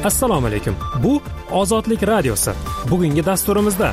Assalomu alaykum. Bu Ozodlik radiosi. Bugungi dasturimizda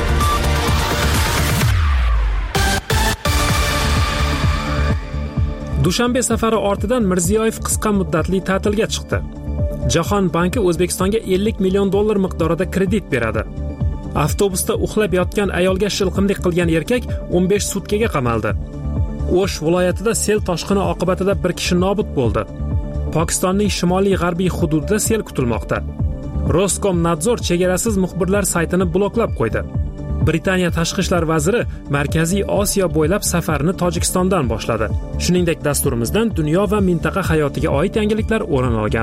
Dushanbe safari ortidan Mirziyoyev qisqa muddatli ta'tilga chiqdi. Jahon banki O'zbekistonga $50 million miqdorida kredit beradi. Avtobusda uxlab yotgan ayolga shilqimlik qilgan erkak 15 sutkaga qamaldi. O'sh viloyatida sel toshqini oqibatida bir kishi nobud bo'ldi. Pokistonning shimoliy-g'arbiy hududida sel kutilmoqda. Roskomnadzor chegarasiz muxbirlar saytini bloklab qo'ydi. Britaniya tashqi ishlar vaziri Markaziy Osiyo bo'ylab safarini Tojikistondan boshladi. Shuningdek, dasturimizdan dunyo va mintaqa hayotiga oid yangiliklar o'rin olgan.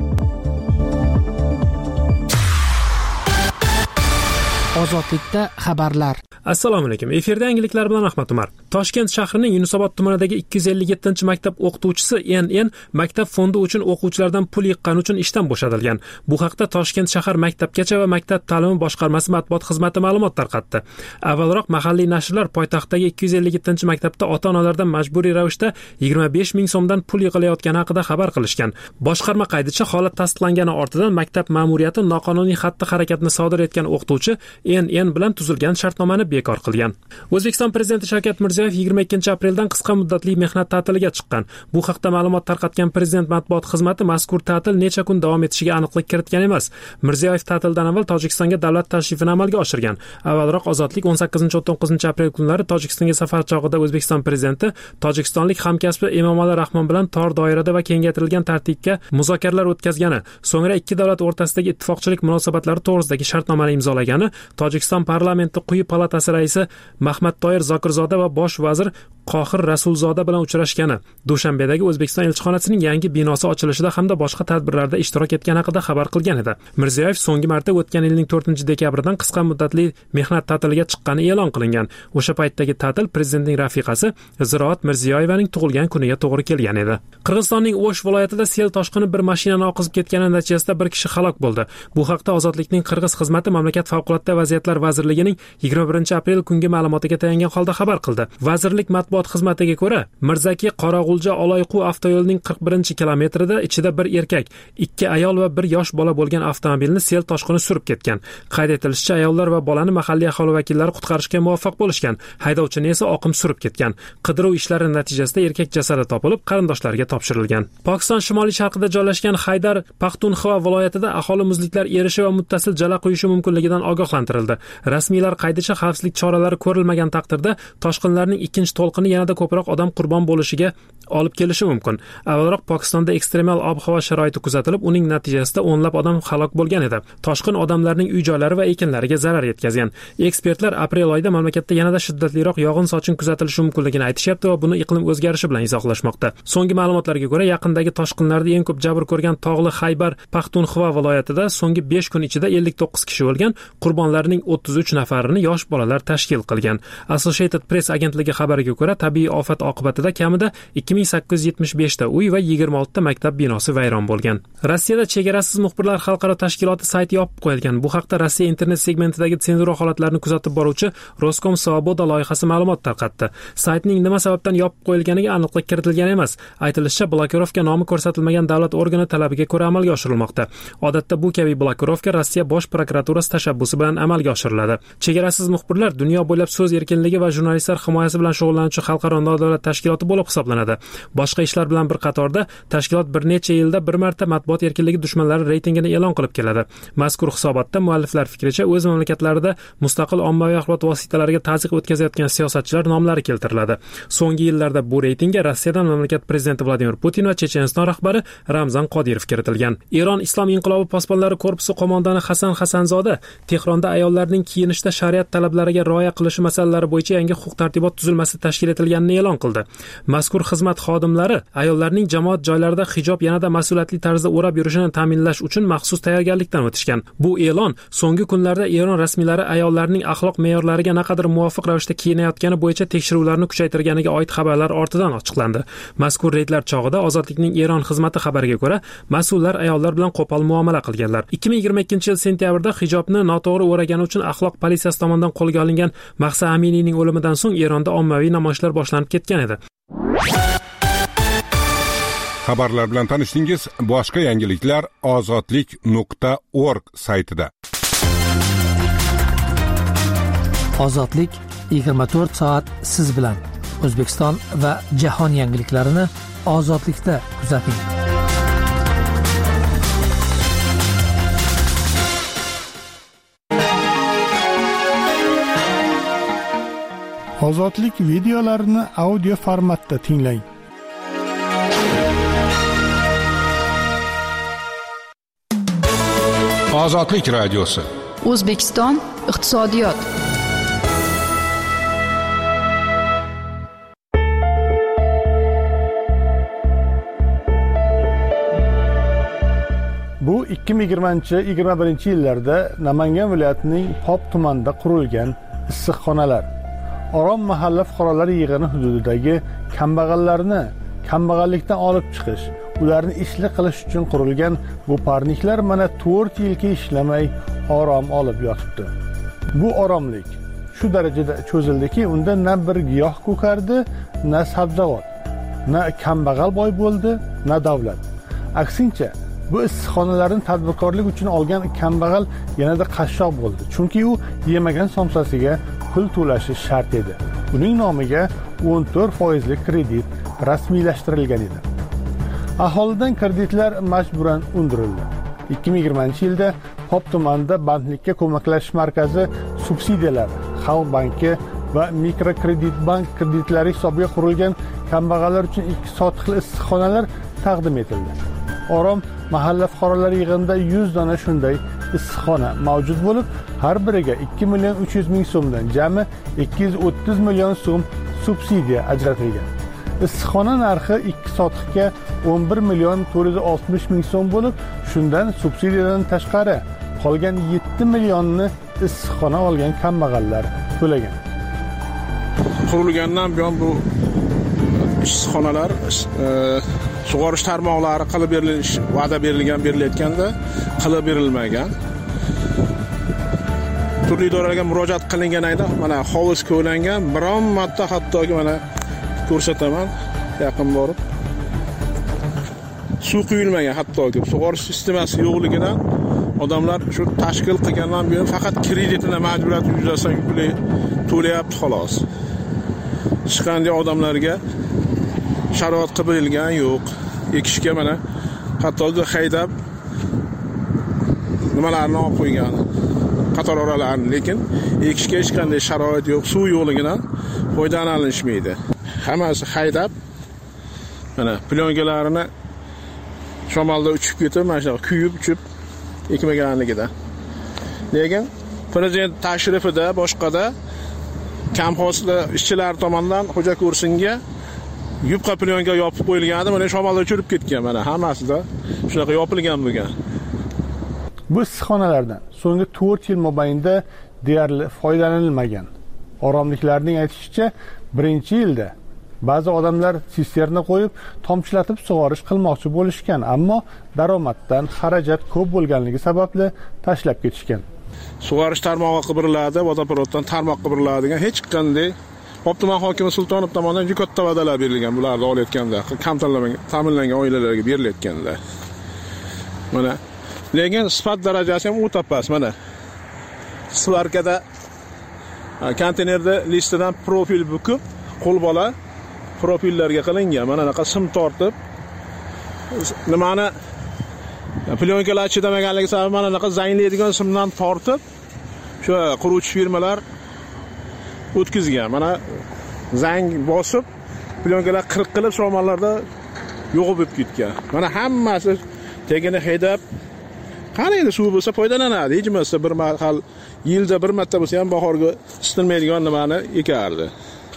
Ozodlikda xabarlar. Assalomu alaykum. Efirda yangiliklar bilan Ahmad Umar. Toshkent shahrining Yunusobod tumanidagi 257-maktab o'qituvchisi NN maktab fondi uchun o'quvchilardan pul yiqqani uchun ishdan bo'shatilgan. Bu haqda Toshkent shahar maktabgacha va maktab ta'limi boshqarmasi matbuot xizmati ma'lumot tarqatdi. Avvalroq mahalliy nashrlar poytaxtdagi 257-maktabda ota-onalardan majburiy ravishda 25 ming so'mdan pul yig'ilayotgani haqida xabar qilishgan. Boshqarma qaydicha holat tasdiqlangani ortidan maktab ma'muriyati noqonuniy xatti-harakatni sodir etgan o'qituvchi NN bilan tuzilgan shartnomani bekor qilgan. O'zbekiston prezidenti Shavkat Mirziyoyev 22-apreldan qisqa muddatli mehnat ta'tiliga chiqqan. Bu haqda ma'lumot tarqatgan prezident matbuot xizmati mazkur ta'til necha kun davom etishiga aniqlik kiritgan emas. Mirziyoyev ta'tildan avval Tojikistonga davlat tashrifini amalga oshirgan. Avvalroq Ozodlik 18-19 aprel kunlari Tojikistonga safar chog'ida O'zbekiston prezidenti tojikistonlik hamkasbi Emomali Rahmon bilan tor doirada va kengaytirilgan tartibga muzokaralar o'tkazgani, so'ngra ikki davlat o'rtasidagi ittifoqchilik munosabatlari to'g'risidagi shartnomani imzolagani, Tojikiston parlamenti quyi palatasi raisi Mahmattoyir Zokirzoda va bosh vazir Qohir Rasulzoda bilan uchrashgani, Dushanbedagi O'zbekiston elchixonasining yangi binosi ochilishida hamda boshqa tadbirlarda ishtirok etgani haqida xabar qilgan edi. Mirziyoyev so'nggi marta o'tgan yilning 4-dekabridan qisqa muddatli mehnat ta'tiliga chiqqani e'lon qilingan. O'sha paytdagi ta'til prezidentning rafiqasi Ziroat Mirziyoyevaning tug'ilgan kuniga to'g'ri kelgan edi. Qirg'izistonning O'sh viloyatida sel toshqini bir mashinani oqizib ketgani natijasida bir kishi halok bo'ldi. Bu haqda Ozodlikning Qirg'iz xizmati mamlakat favqulodda vaziyatlar vazirligining 21-aprel kungi ma'lumotiga tayangan holda xabar qildi. Vazirlik matbuot xizmatiga ko'ra, Mirzaki Qorag'ulja Oloyqu avtoyo'lining 41-kilometrida ichida bir erkak, 2 ayol va 1 yosh bola bo'lgan avtomobilni sel toshqini surib ketgan. Qayd etilishicha, ayollar va bolani mahalliy aholi vakillari qutqarishga muvaffaq bo'lishgan. Haydovchini esa oqim surib ketgan. Qidiruv ishlari natijasida erkak jasadi topilib, qarindoshlariga topshirilgan. Pokiston shimoliy-sharqida joylashgan Haydar Paxtunxva viloyatida aholi muzliklar erishi va muttasil jala quyishi mumkinligidan ogohlantirildi. Rasmiylar qaydicha xavfsizlik choralari ko'rilmagan taqdirda toshqinlarning ikkinchi to'lqini yanada ko'proq odam qurbon bo'lishiga olib kelishi mumkin. Avvalroq Pokistonda ekstremal ob-havo sharoiti kuzatilib, uning natijasida o'nlab odam halok bo'lgan edi. Toshqin odamlarning uy-joylari va ekinlariga zarar yetkazgan. Ekspertlar aprel oyida mamlakatda yanada shiddatliroq yog'in-sochin kuzatilishi mumkinligini aytishyapti va buni iqlim o'zgarishi bilan izohlashmoqda. So'nggi ma'lumotlarga ko'ra, yaqindagi toshqinlarda eng ko'p jabr ko'rgan tog'li Xaybar Paxtunxva viloyatida so'nggi 5 kun ichida 59 kishi o'lgan, qurbonlarning 33 nafarini yosh bolalar tashkil qilgan. Associated Press agentligi xabariga ko'ra, tabiiy ofat oqibatida kamida 2875 ta uy va 26 ta maktab binosi vayron bo'lgan. Rossiyada chegarasiz muxbirlar xalqaro tashkiloti sayti yopib qo'yilgan. Bu haqda Rossiya internet segmentidagi senzura holatlarini kuzatib boruvchi Roskom Svoboda loyihasi ma'lumot tarqatdi. Saytning nima sababdan yopib qo'yilganiga aniqlik kiritilgan emas. Aytilishicha, blokirovka nomi ko'rsatilmagan davlat organi talabiga ko'ra amalga oshirilmoqda. Odatda bu kabi blokirovka Rossiya bosh prokuraturasi tashabbusi bilan amalga oshiriladi. Chegarasiz muxbirlar dunyo bo'ylab so'z erkinligi va jurnalistlar himoyasi bilan shug'ullanuvchi xalqaro nodavlat tashkiloti bo'lib hisoblanadi. Boshqa ishlar bilan bir qatorda tashkilot bir necha yilda bir marta matbuot erkinligi dushmanlari reytingini e'lon qilib keladi. Mazkur hisobotda mualliflar fikricha o'z mamlakatlarida mustaqil ommaviy axborot vositalariga ta'ziq o'tkazayotgan siyosatchilar nomlari keltiriladi. So'nggi yillarda bu reytingga Rossiyadan mamlakat prezidenti Vladimir Putin va Checheniston rahbari Ramzan Qodirov kiritilgan. Eron Islom inqilobi posbonlari korpusi qo'mondoni Hasan Hasanzoda Tehronda ayollarning kiyinishda shariat talablariga rioya qilishi masalalari bo'yicha yangi huquq-tartibot tuzilmasi tashkil etilganini e'lon qildi. Mazkur xizmat xodimlari ayollarning jamoat joylarida hijob yanada mas'uliyatli tarzda o'rab yurishini ta'minlash uchun maxsus tayyorgarlikdan o'tishgan. Bu e'lon so'nggi kunlarda Eron rasmiylari ayollarning axloq me'yorlariga naqadar muvofiq ravishda kiyinayotgani bo'yicha tekshiruvlarni kuchaytirganiga oid xabarlar ortidan ochiqlandi. Mazkur reydlar chog'ida Ozodlikning Eron xizmati xabariga ko'ra, mas'ullar ayollar bilan qo'pol muomala qilganlar. 2022-yil sentyabrda hijobni noto'g'ri o'ragani uchun axloq politsiyasi tomonidan qo'lga olingan Mahsa Aminiyning o'limidan so'ng Eronda ommaviy namoyishlar boshlanib ketgan edi. Xabarlar bilan tanishdingiz. Boshqa yangiliklar ozodlik.org saytida. Ozodlik 24 soat siz bilan. O'zbekiston va jahon yangiliklarini Ozodlikda kuzating. Ozodlik videolarini audio formatda tinglang. Ozodlik radiosi. O'zbekiston iqtisodiyot. Bu 2020-21 yillarda Namangan viloyatining Pop tumanida qurilgan issiqxonalar. Orom mahalla fuqarolar yig'ini hududidagi kambag'allikdan olib chiqish, ularni ishli qilish uchun qurilgan bu parniklar mana 4 yilga ishlamay orom olib yotibdi. Bu oromlik shu darajada cho'zildiki, unda na bir giyoh ko'kardi, na sabzavot, na kambag'al boy bo'ldi, na davlat. Aksincha, bu issiqxonalarni tadbirkorlik uchun olgan kambag'al yanada qashshoq bo'ldi. Chunki u yemagan somsasiga pul to'lashi shart edi. Uning nomiga 14% kredit rasmiylashtirilgan edi. Aholidan kreditlar majburan undirildi. 2020-yilda Pop tumanida bandlikka ko'maklashish markazi subsidiyalar, Xalq banki va mikrokredit bank kreditlari hisobiga qurilgan kambag'allar uchun 2 sotiqli issiqxonalar taqdim etildi. Orom mahalla fuqarolar yig'inida 100 dona shunday issiqxona mavjud bo'lib, har biriga 2.300.000 so'mdan jami 230 million so'm subsidiya ajratilgan. Issiqxona narxi 2 sotiqga 11.460.000 so'm bo'lib, shundan subsidiyadan tashqari qolgan 7 millionni issiqxona olgan kambag'allar to'lagan. Qurilgandan buyon bu issiqxonalar sug'orish tarmoqlari qilib berilish va'da berilayotganda qilib berilmagan. Turli idoralarga murojaat qilinganida mana hovuz ko'langan, biron marta hattoki mana ko'rsataman, yaqin borib suv quyilmagan, hattoki sug'orish sistemasi yo'qligidan odamlar shu tashkil qilgandan buyon faqat kreditini majburiyat yuzasidan to'layapti xolos. Hech qanday odamlarga sharoit qilib berilgan yo'q. Ekishga mana hattoki haydab nimalarni olib qo'ygan, qator oralarni, lekin ekishga hech qanday sharoit yo'q, suv yo'qligidan foydalanilmaydi. Hammasi haydab mana plyongalarini shamolda uchib ketib, mana shu kuyib uchib ekmaganligidan. Lekin prezident tashrifida boshqada kamxozlar ishchilar tomonidan xo'ja ko'rsinga yupqa plyonga yopib qo'yilgandi, mana shamolda uchirib ketgan, mana hammasida shunaqa yopilgan bo'lgan. Bu issiqxonalardan so'nggi 4 yil mobaynida deyarli foydalanilmagan. Oromliklarning aytishicha, birinchi yilda ba'zi odamlar sisterna qo'yib, tomchilatib sug'orish qilmoqchi bo'lishgan, ammo daromaddan xarajat ko'p bo'lganligi sababli tashlab ketishgan. Sug'orish tarmog'i qibiriladi, vodoprovoddan tarmoq qibiriladigan hech qanday Pop tuman hokimi Sultonov tomonidan juda katta va'dalar berilgan, bularni olayotganda, kam ta'minlangan oilalarga berilayotganda. Mana lekin sifat darajasi ham o'ta past. Mana svarkada konteynerda listidan profil bukib, qo'lbola profillarga qilingan. Mana bunaqa sim tortib, nimani plyonkalar chidamaganligi sabab mana bunaqa zanglaydigan simdan tortib, shu quruvchi firmalar o'tkazgan. Mana zang bosib, plyonkalar qirq qilib somonlarda yo'g'ib ketgan. Mana hammasi tegini haydab, qanday suv bo'lsa foydalanadi. Hech bo'lmasa bir mahal yilda bir marta bo'lsa ham bahorga istilmaydigan nimani ekardi.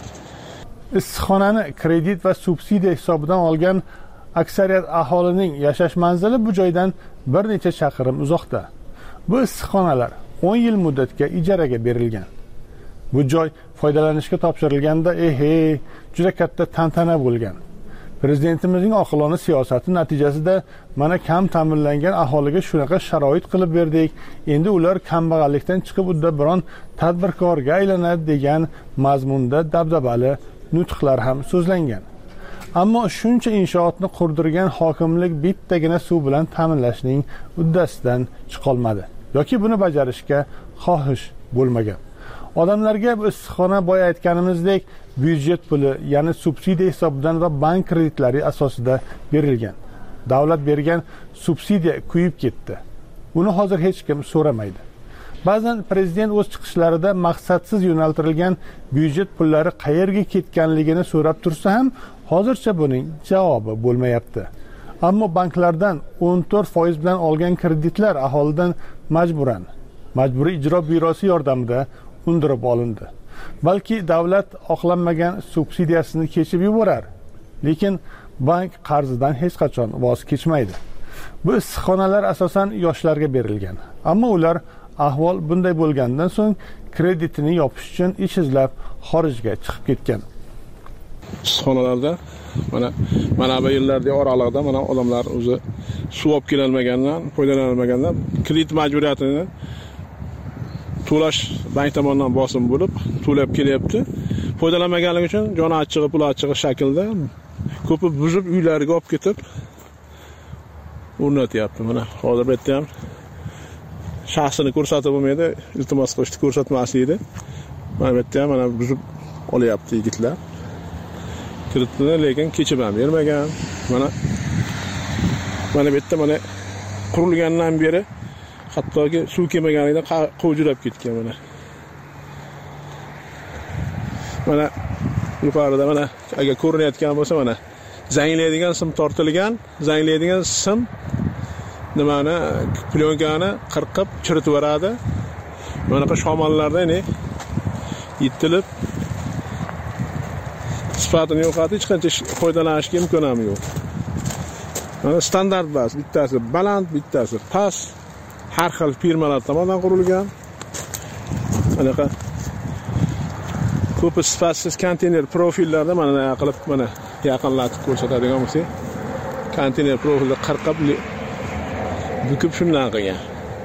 Issiqxonani kredit va subsidiya hisobidan olgan aksariyat aholining yashash manzili bu joydan bir necha chaqirim uzoqda. Bu issiqxonalar 10 yil muddatga ijaraga berilgan. Bu joy foydalanishga topshirilganda juda katta tantana bo'lgan. Prezidentimizning oqilona siyosati natijasida mana kam ta'minlangan aholiga shunaqa sharoit qilib berdik. Endi ular kambag'allikdan chiqib unda biron tadbirkorga aylanadi degan mazmunda dabdabali nutqlar ham so'zlangan. Ammo shuncha inshootni qurdirgan hokimlik bittagina suv bilan ta'minlashning uddasidan chiqolmadi yoki buni bajarishga xohish bo'lmagan. Odamlarga bu issiqxona boya aytganimizdek byudjet puli, ya'ni subsidiya hisobidan va bank kreditlari asosida berilgan. Davlat bergan subsidiya kuyib ketdi. Uni hozir hech kim so'ramaydi. Ba'zan prezident o'z chiqishlarida maqsadsiz yo'naltirilgan byudjet pullari qayerga ketganligini so'rab tursa ham, hozircha buning javobi bo'lmayapti. Ammo banklardan 14% bilan olgan kreditlar aholidan majburiy ijro byurosi yordamida undirib olindi. Balki davlat oqlanmagan subsidiyasini kechib yuborar, lekin bank qarzidan hech qachon voz kechmaydi. Bu issiqxonalar asosan yoshlarga berilgan, ammo ular ahvol bunday bo'lgandan so'ng kreditini yopish uchun ish izlab xorijga chiqib ketgan. Issiqxonalarda mana bu yillarda oralig'ida mana odamlar o'zi suv olib kelolmagandan, foydalanolmagandan kredit majburiyatini to'lash bank tomonidan bosim bo'lib, to'lab kelyapti. Foydalanmaganligi uchun jon achchig'i, pul achchig'i shaklda ko'pi buzib uylariga olib ketib o'rnatyapti. Mana hozir bu yerda ham shaxsini ko'rsatib bo'lmaydi, iltimos qilishni ko'rsatmaslikda. Mana bu yerda ham mana buzib olyapti yigitlar. Kreditni lekin kechib ham bermagan. Mana bu yerda mana qurilgandan beri hattoki suv kelmaganida qovjirab ketgan mana. Mana yuqorida mana agar ko'rinayotgan bo'lsa mana zanglaydigan sim tortilgan, zanglaydigan sim nimani plyonkani qirqib chiritib beradi. Bunaqa shamollarda yitilib sifatini yo'qotib hech qancha foydalanishga imkon ham yo'q. Mana standart bas, bittasi baland, bittasi past. Har xil firmalar tomonidan qurilgan. Anaqa ko'p sifatsiz konteyner profillarda mana qilib mana yaqinlatib ko'rsatadigan bo'lsa, konteyner profilda qirqib bukib shundan qilgan.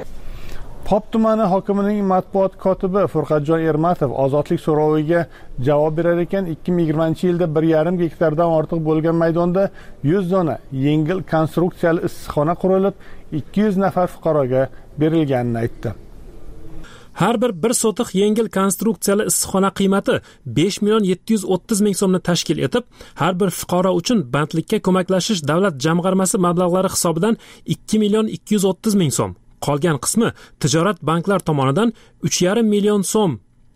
Pop tumani hokimining matbuot kotibi Furqatjon Ermatov ozodlik so'roviga javob berar ekan, 2020-yilda 1,5 gektardan ortiq bo'lgan maydonda 100 dona yengil konstruksiyali issiqxona qurilib, 200 nafar fuqaroga berilganini aytdi. Har bir 1 sotiq yengil konstruksiyali issiqxona qiymati 5,730,000 so'mni tashkil etib, har bir fuqaro uchun bandlikka ko'maklashish davlat jamg'armasi mablag'lari hisobidan 2,230,000 so'm. Qolgan qismi tijorat banklar tomonidan 3,5 million so'm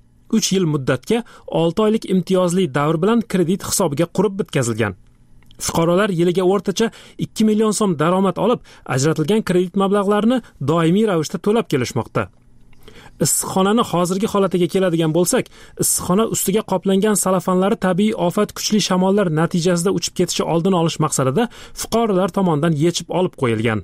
3 yil muddatga 6 oylik imtiyozli davr bilan kredit hisobiga qurib bitkazilgan. Fuqarolar yiliga o'rtacha 2 million so'm daromad olib, ajratilgan kredit mablag'larini doimiy ravishda to'lab kelishmoqda. Issiqxonani hozirgi holatiga keladigan bo'lsak, issiqxona ustiga qoplangan salafanlari tabiiy ofat kuchli shamollar natijasida uchib ketishi oldini olish maqsadida fuqarolar tomonidan yechib olib qo'yilgan.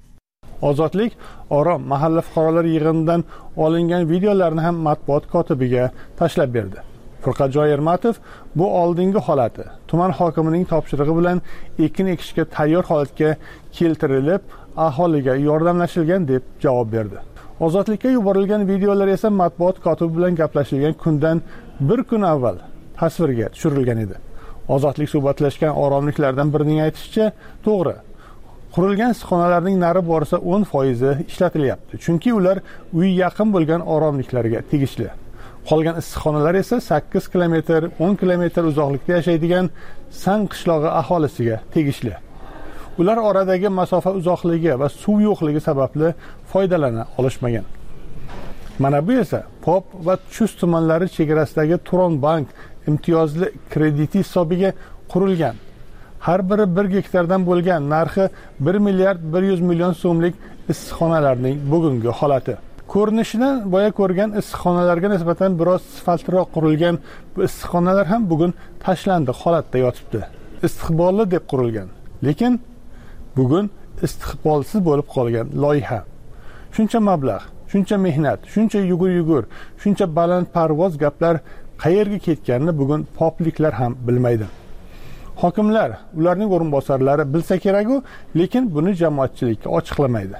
Ozodlik Orom mahalla fuqarolar yig'inidan olingan videolarni ham matbuot kotibiga tashlab berdi. Furqatjon Ermatov bu oldingi holati tuman hokimining topshirig'i bilan ekin ekishga tayyor holatga keltirilib, aholiga yordamlashilgan deb javob berdi. Ozodlikka yuborilgan videolar esa matbuot kotibi bilan gaplashilgan kundan bir kun avval tasvirga tushirilgan edi. Ozodlik suhbatlashgan oromliklardan birining aytishicha, to'g'ri, qurilgan issiqxonalarning nari borsa 10% ishlatilyapti. Chunki ular uyi yaqin bo'lgan oromliklarga tegishli. Qolgan issiqxonalar esa 8 kilometr, 10 kilometr uzoqlikda yashaydigan San qishlog'i aholisiga tegishli. Ular oradagi masofa uzoqligi va suv yo'qligi sababli foydalana olishmagan. Mana bu esa Pop va Chust tumanlari chegarasidagi Turon bank imtiyozli krediti hisobiga qurilgan. Har biri 1 gektardan bo'lgan narxi 1,100,000,000 so'mlik issiqxonalarning bugungi holati. Ko'rinishidan boya ko'rgan issiqxonalarga nisbatan biroz sifatliroq qurilgan bu issiqxonalar ham bugun tashlandiq holatda yotibdi. Istiqbolli deb qurilgan, lekin bugun istiqbolsiz bo'lib qolgan loyiha. Shuncha mablag', shuncha mehnat, shuncha yugur, shuncha baland parvoz gaplar qayerga ketganini bugun popliklar ham bilmaydi. Hokimlar, ularning o'rinbosarlari bilsa kerak-ku, lekin buni jamoatchilikka ochiqlamaydi.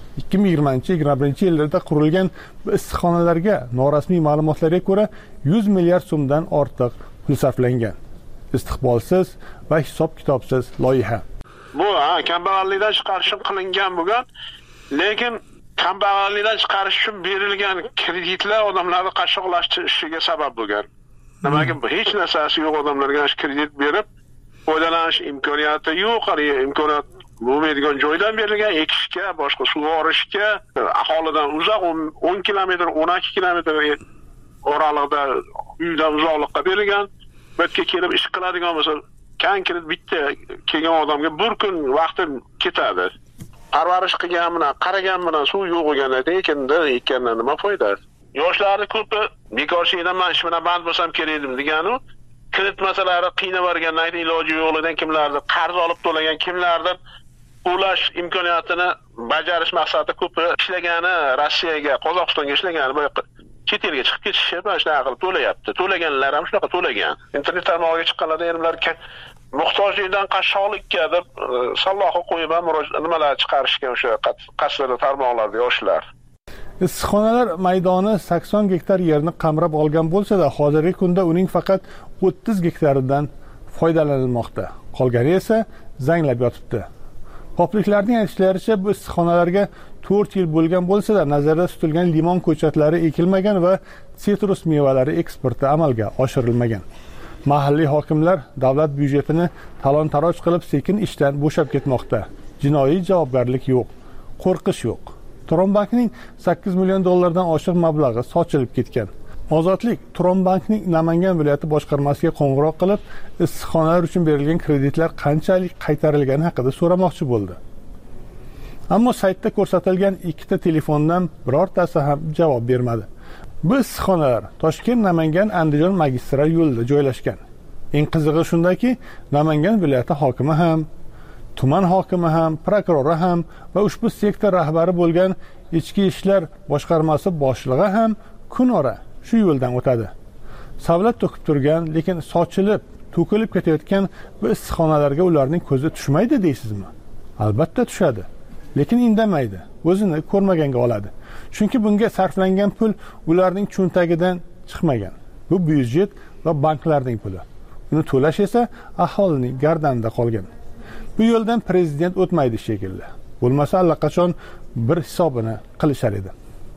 2020-2021 yillarda qurilgan bu issiqxonalarga norasmiy ma'lumotlarga ko'ra 100 milliard so'mdan ortiq pul sarflangan. istiqbolsiz va hisob kitobsiz loyiha. Bu kambag'allikdan chiqarish qilingan bo'lgan, lekin kambag'allikdan chiqarish uchun berilgan kreditlar odamlarni qashshoqlashtirilishiga sabab bo'lgan. Nimaga hech narsasi yo'q odamlarga kredit berib, foydalanish imkoniyati yo'q, imkoniyat bo'lmaydigan joydan berilgan, ekishga, boshqa sug'orishga, aholidan uzoq 10 kilometr, 12 kilometr oralig'ida uydan uzoqlikqa berilgan. Bu yerga kelib ish qiladigan bo'lsa, konkret bitta kelgan odamga bir kun vaqti ketadi. Parvarish qilgan bilan, qaragan bilan suv yo'q bo'lganda ekandan nima foyda? Yoshlarni ko'pi bekorchilikdan men ish bilan band bo'lsam kerak edim deganu, kredit masalalari qiynab borgandan keyin iloji yo'qligidan kimlardir qarz olib to'lagan, kimlardir ulash imkoniyatini bajarish maqsadida ko'pi ishlagani Rossiyaga, Qozog'istonga ishlagani bu yoqqa chet elga chiqib ketishib, mana shunaqa qilib to'layapti. To'laganlar ham shunaqa to'lagan. Internet tarmog'iga chiqqanlarda ular muhtojlikdan qashshoqlikka deb salloqi qo'yib ham nimalar chiqarishgan o'sha qasrda tarmoqlarda yoshlar. Issiqxonalar maydoni 80 gektar yerni qamrab olgan bo'lsa-da, hozirgi kunda uning faqat 30 gektaridan foydalanilmoqda. Qolgani esa zanglab yotibdi. Popliklarning aytishlaricha, bu issiqxonalarga 4 yil bo'lgan bo'lsa-da, nazarda tutilgan limon ko'chatlari ekilmagan va sitrus mevalari eksporti amalga oshirilmagan. Mahalliy hokimlar davlat byudjetini talon-taroj qilib sekin ishdan bo'shab ketmoqda. Jinoiy javobgarlik yo'q, qo'rqish yo'q. Turonbankning 8 million dollardan oshiq mablag'i sochilib ketgan. Ozodlik Turonbankning Namangan viloyati boshqarmasiga qo'ng'iroq qilib, issiqxonalar uchun berilgan kreditlar qanchalik qaytarilgani haqida so'ramoqchi bo'ldi. Ammo saytda ko'rsatilgan ikkita telefondan birortasi ham javob bermadi. Bu issiqxonalar Toshkent-Namangan-Andijon magistral yo'lida joylashgan. Eng qizig'i shundaki, Namangan viloyati hokimi ham, tuman hokimi ham, prokurori ham va ushbu sektor rahbari bo'lgan Ichki ishlar boshqarmasi boshlig'i ham kunora shu yo'ldan o'tadi. Savlat to'kib turgan, lekin sochilib, to'kilib ketayotgan bu issiqxonalarga ularning ko'zi tushmaydi deysizmi? Albatta tushadi, lekin indamaydi, o'zini ko'rmaganga oladi. Chunki bunga sarflangan pul ularning cho'ntagidan chiqmagan. Bu byudjet va banklarning puli. Uni to'lash esa aholining gardanida qolgan. Bu yo'ldan prezident o'tmaydi shekilli. Bo'lmasa allaqachon bir hisobini qilishar edi.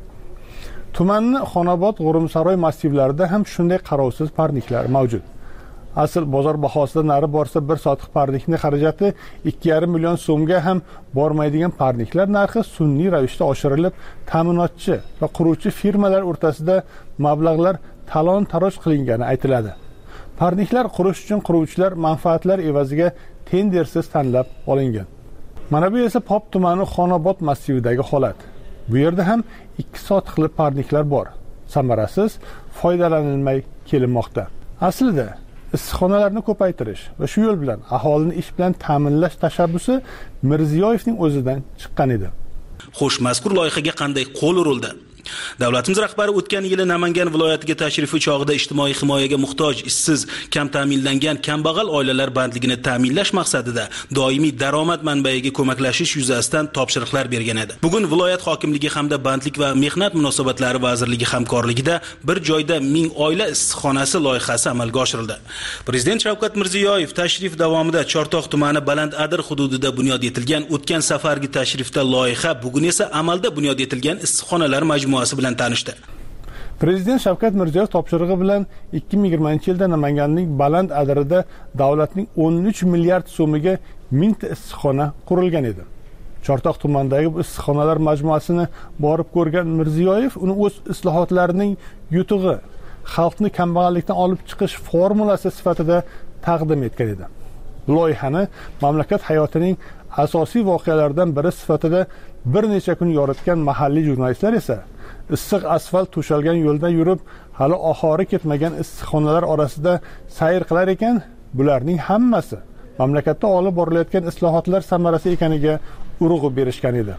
Tumanni Xonobod, G'urumsaroy massivlarida ham shunday qarovsiz parniklar mavjud. Asl bozor bahosidan nari borsa, bir sotiq parnikning xarajati 2,5 million so'mga ham bormaydigan parniklar narxi sun'iy ravishda oshirilib, ta'minotchi va quruvchi firmalar o'rtasida mablag'lar talon-taroj qilingani aytiladi. Parniklar qurish uchun quruvchilar manfaatlar evaziga tendersiz tanlab olingan. Mana bu esa Pop tumani Xonobod massividagi holat. Bu yerda ham 2 sotiqli parniklar bor. Samarasiz foydalanilmay kelinmoqda. Aslida issiqxonalarni ko'paytirish va shu yo'l bilan aholini ish bilan ta'minlash tashabbusi Mirziyoyevning o'zidan chiqqan edi. Xo'sh, mazkur loyihaga qanday qo'l urildi? Davlatimiz rahbari o'tgan yili Namangan viloyatiga tashrifi chog'ida ijtimoiy himoyaga muhtoj, ishsiz, kam ta'minlangan kambag'al oilalar bandligini ta'minlash maqsadida doimiy daromad manbaiga ko'maklashish yuzasidan topshiriqlar bergan edi. Bugun viloyat hokimligi hamda bandlik va mehnat munosabatlari vazirligi hamkorligida bir joyda 1000 oila issiqxonasi loyihasi amalga oshirildi. Prezident Shavkat Mirziyoyev tashrif davomida Chortoq tumani Balandadir hududida bunyod etilgan o'tgan safargi tashrifda loyiha, bugun esa amalda bunyod etilgan issiqxonalar majmuasi bilan tanishdi. Prezident Shavkat Mirziyoyev topshirig'i bilan 2020-yilda Namanganning Balandadirida davlatning 13 milliard so'miga 1000 ta issiqxona qurilgan edi. Chortoq tumanidagi bu issiqxonalar majmuasini borib ko'rgan Mirziyoyev uni o'z islohotlarining yutug'i, xalqni kambag'allikdan olib chiqish formulasi sifatida taqdim etgan edi. Loyihani mamlakat hayotining asosiy voqealaridan biri sifatida bir necha kun yoritgan mahalliy jurnalistlar esa issiq asfalt to'shalgan yo'lda yurib, hali oxiri ketmagan issiqxonalar orasida sayr qilar ekan, bularning hammasi mamlakatda olib borilayotgan islohotlar samarasi ekaniga urg'u berishgan edi.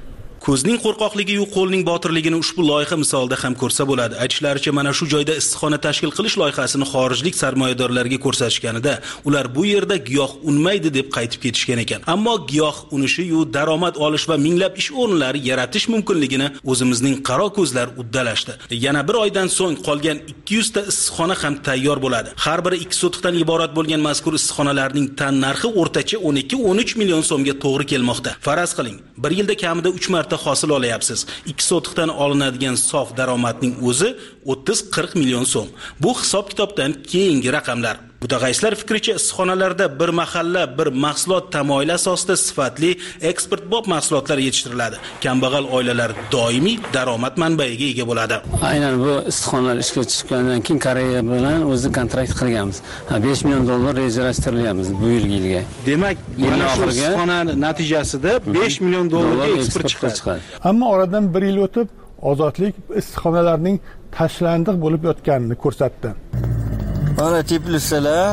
Ko'zning qo'rqoqligi-yu qo'lning botirligini ushbu loyiha misolida ham ko'rsa bo'ladi. Aytishlaricha, mana shu joyda issiqxona tashkil qilish loyihasini xorijlik sarmoyadorlarga ko'rsatishganida, ular bu yerda giyoh unmaydi deb qaytib ketishgan ekan. Ammo giyoh unishi-yu daromad olish va minglab ish o'rinlari yaratish mumkinligini o'zimizning qaro ko'zlar uddalashdi. Yana bir oydan so'ng qolgan 200 ta issiqxona ham tayyor bo'ladi. Har biri 2 sotixdan iborat bo'lgan mazkur issiqxonalarning tan narxi o'rtacha 12-13 million so'mga to'g'ri kelmoqda. Faraz qiling, bir yilda kamida 3 marta hosil olayapsiz. 2 sotixdan olinadigan sof daromadning o'zi 30-40 million so'm. Bu hisob-kitobdan keyingi raqamlar. Mutaxassislar fikricha, issiqxonalarda bir mahalla, bir mahsulot tamoyili asosida sifatli eksportbop mahsulotlar yetishtiriladi. Kambag'al oilalar doimiy daromad manbaiga ega bo'ladi. Aynan bu issiqxonalar ishga chiqqandan keyin Koreya bilan o'zi kontrakt qilganmiz. 5 million dollar rejalashtiryapmiz bu yilga. Demak, mana shu issiqxona natijasida 5 million dollarga eksport chiqadi. Ammo oradan 1 yil o'tib, ozodlik issiqxonalarning tashlandiq bo'lib yotganini ko'rsatdi. Mana Tbilisilar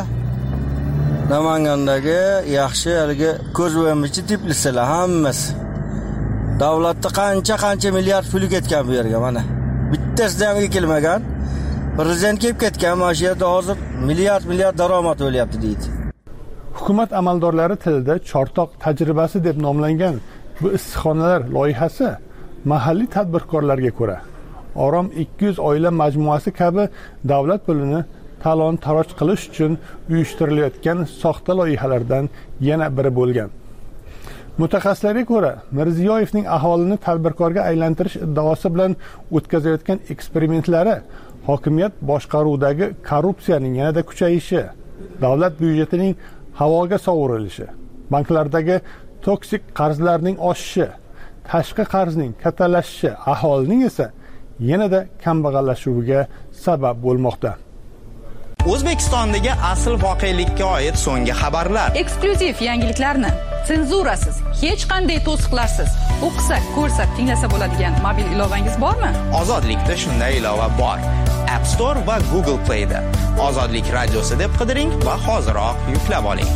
Namangandagi yaxshi haligi ko'z o'yamichi Tbilisilar hammasi. Davlatda qancha milliard pul ketgan bu yerga mana. Bittasida ham kelmagan. Prezident kelib ketgan, mana shu yerda hozir milliard daromad bo'lyapti deydi. Hukumat amaldorlari tilida chortoq tajribasi deb nomlangan bu issiqxonalar loyihasi mahalliy tadbirkorlarga ko'ra Orom 200 oila majmuasi kabi davlat pulini talon-taroj qilish uchun uyushtirilayotgan soxta loyihalardan yana biri bo'lgan. Mutaxassislarga ko'ra, Mirziyoyevning aholini tadbirkorga aylantirish iddaosi bilan o'tkazayotgan eksperimentlari hokimiyat boshqaruvidagi korrupsiyaning yanada kuchayishi, davlat byudjetining havoga sovurilishi, banklardagi toksik qarzlarning oshishi, tashqi qarzning kattalashishi, aholining esa yanada kambag'allashuviga sabab bo'lmoqda. O'zbekistondagi asl voqelikka oid so'nggi xabarlar. Eksklyuziv yangiliklarni senzurasiz, hech qanday to'siqlarsiz o'qisak, ko'rsak, tinglasa bo'ladigan mobil ilovangiz bormi? Ozodlikda shunday ilova bor. App Store va Google Play da Ozodlik radiosi deb qidiring va hoziroq yuklab oling.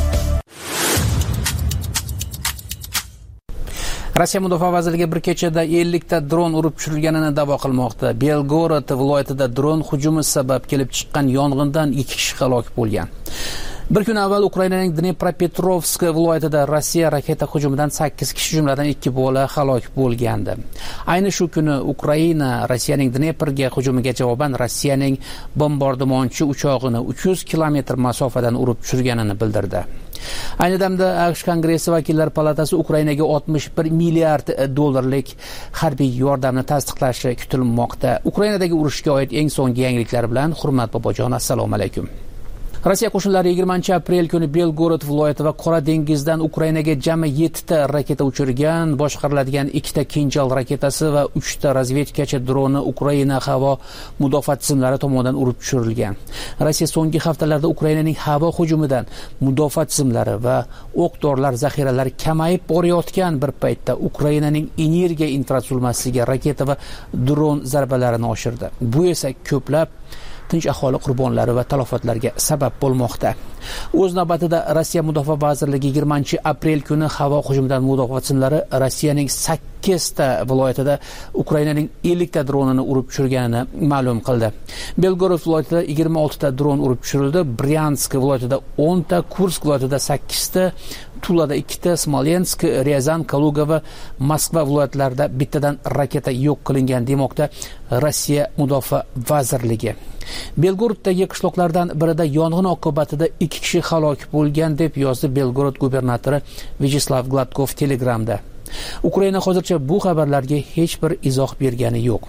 Rossiya mudofaa vazirligi bir kechada 50 ta dron urib tushirilganini da'vo qilmoqda. Belgorod viloyatida dron hujumi sabab kelib chiqqan yong'indan 2 kishi halok bo'lgan. Bir kun avval Ukrainaning Dnepropetrovsk viloyatida Rossiya raketa hujumidan 8 kishi jumladan 2 bola halok bo'lgandi. Ayni shu kuni Ukraina Rossiyaning Dneprga hujumiga javoban Rossiyaning bombardimonchi uchog'ini 300 kilometr masofadan urib tushirganini bildirdi. Ayni damda AQSh Kongressi vakillar palatasi Ukrainaga 61 milliard dollarlik harbiy yordamni tasdiqlashi kutilmoqda. Ukrainadagi urushga oid eng so'nggi yangiliklar bilan Hurmat Bobojon, assalomu alaykum. Rossiya qo'shinlari 20-aprel kuni Belgorod viloyati va Qora dengizdan Ukrainaga jami 7 ta raketa uchirgan, boshqariladigan 2 ta Kinjal raketasi va 3 ta razvedkachi droni Ukraina havo mudofaa tizimlari tomonidan urib tushirilgan. Rossiya so'nggi haftalarda Ukrainaning havo hujumidan mudofaa tizimlari va o'q-dorilar zaxiralari kamayib borayotgan bir paytda Ukrainaning energiya infratuzilmasiga raketa va dron zarbalarini oshirdi. Bu esa ko'plab tinch aholi qurbonlari va talafotlarga sabab bo'lmoqda. O'z navbatida Rossiya mudofaa vazirligi 20-aprel kuni havo hujumidan mudofaa tizimlari Rossiyaning 8 ta viloyatida Ukrainaning 50 ta dronini urib tushirganini ma'lum qildi. Belgorod viloyatida 26 ta dron urib tushirildi, Bryansk viloyatida 10 ta, Kursk viloyatida 8 ta, Tulada 2 ta, Smolensk, Ryazan, Kaluga va Moskva viloyatlarida bittadan raketa yo'q qilingan demoqda Rossiya mudofaa vazirligi. Belgoroddagi qishloqlardan birida yong'in oqibatida 2 kishi halok bo'lgan deb yozdi Belgorod gubernatori Vyacheslav Gladkov Telegramda. Ukraina hozircha bu xabarlarga hech bir izoh bergani yo'q.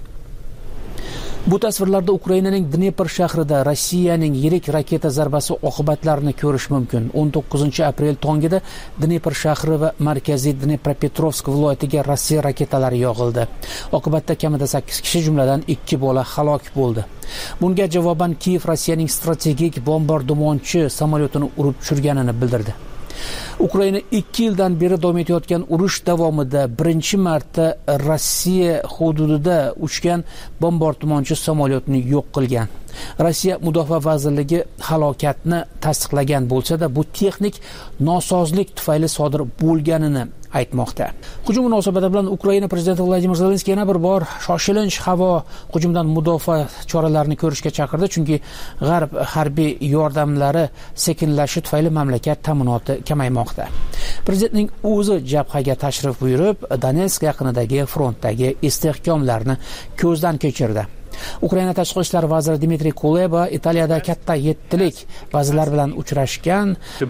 Bu tasvirlarda Ukrainaning Dnepr shahrida Rossiyaning yirik raketa zarbasi oqibatlarini ko'rish mumkin. 19-aprel tongida Dnepr shahri va markaziy Dnepropetrovsk viloyatiga Rossiya raketalari yog'ildi. Oqibatda kamida 8 kishi jumladan 2 bola halok bo'ldi. Bunga javoban Kiyev Rossiyaning strategik bombardimonchi samolyotini urib tushirganini bildirdi. Ukraina 2 yildan beri davom etayotgan urush davomida birinchi marta Rossiya hududida uchgan bombardimonchi samolyotni yo'q qilgan. Rossiya mudofaa vazirligi halokatni tasdiqlagan bo'lsa-da, bu texnik nosozlik tufayli sodir bo'lganini aytmoqda. Hujum munosabati bilan Ukraina prezidenti Vladimir Zelenskiy yana bir bor shoshilinch havo hujumidan mudofaa choralarini ko'rishga chaqirdi, chunki G'arb harbiy yordamlari sekinlashishi tufayli mamlakat ta'minoti kamaymoqda. Prezidentning o'zi jabhaga tashrif buyurib, Donetsk yaqinidagi frontdagi istehkomlarni ko'zdan kechirdi. Ukraina tashqi ishlar vaziri Dmitriy Kuleba Italiyada katta yettilik vazirlar bilan uchrashgan.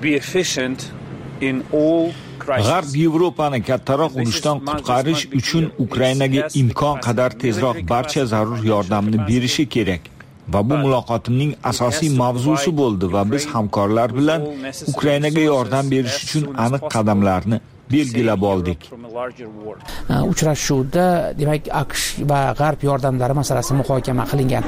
G'arb Yevropani kattaroq urushdan qutqarish uchun Ukrainaga imkon qadar tezroq barcha zarur yordamni berishi kerak. Va bu muloqotimning asosiy mavzusi bo'ldi va biz hamkorlar bilan Ukrainaga yordam berish uchun aniq qadamlarni belgilab oldik. Uchrashuvda demak AQSh va G'arb yordamlari masalasi muhokama qilingan.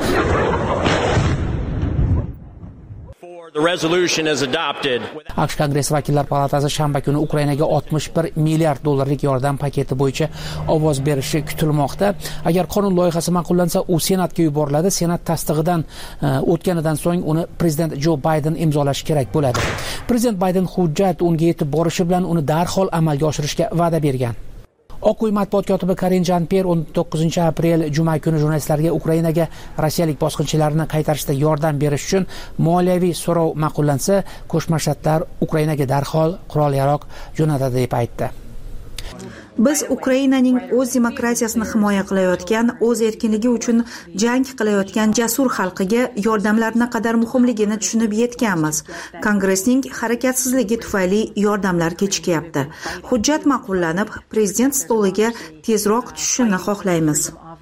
AQSh Kongress vakillar palatasi shanba kuni Ukrainaga 61 milliard dollarlik yordam paketi bo'yicha ovoz berishi kutilmoqda. Agar qonun loyihasi ma'qullansa, u Senatga yuboriladi. Senat tasdig'idan o'tganidan so'ng uni prezident Jo Bayden imzolashi kerak bo'ladi. Prezident Bayden hujjat unga yetib borishi bilan uni darhol amalga oshirishga va'da bergan. Oq uy matbuot kotibi Karin Jean-Pierre 19 aprel juma kuni jurnalistlarga Ukrainaga rossiyalik bosqinchilarni qaytarishda yordam berish uchun moliyaviy so'rov ma'qullansa, Qo'shma Shtatlar Ukrainaga darhol qurol-yarog' jo'natadi deb aytdi. Biz Ukrainaning o'z demokratiyasini himoya qilayotgan, o'z erkinligi uchun jang qilayotgan jasur xalqiga yordamlar naqadar muhimligini tushunib yetganmiz. Kongressning harakatsizligi tufayli yordamlar kechikyapti. Hujjat ma'qullanib, prezident stoliga tezroq tushishini xohlaymiz.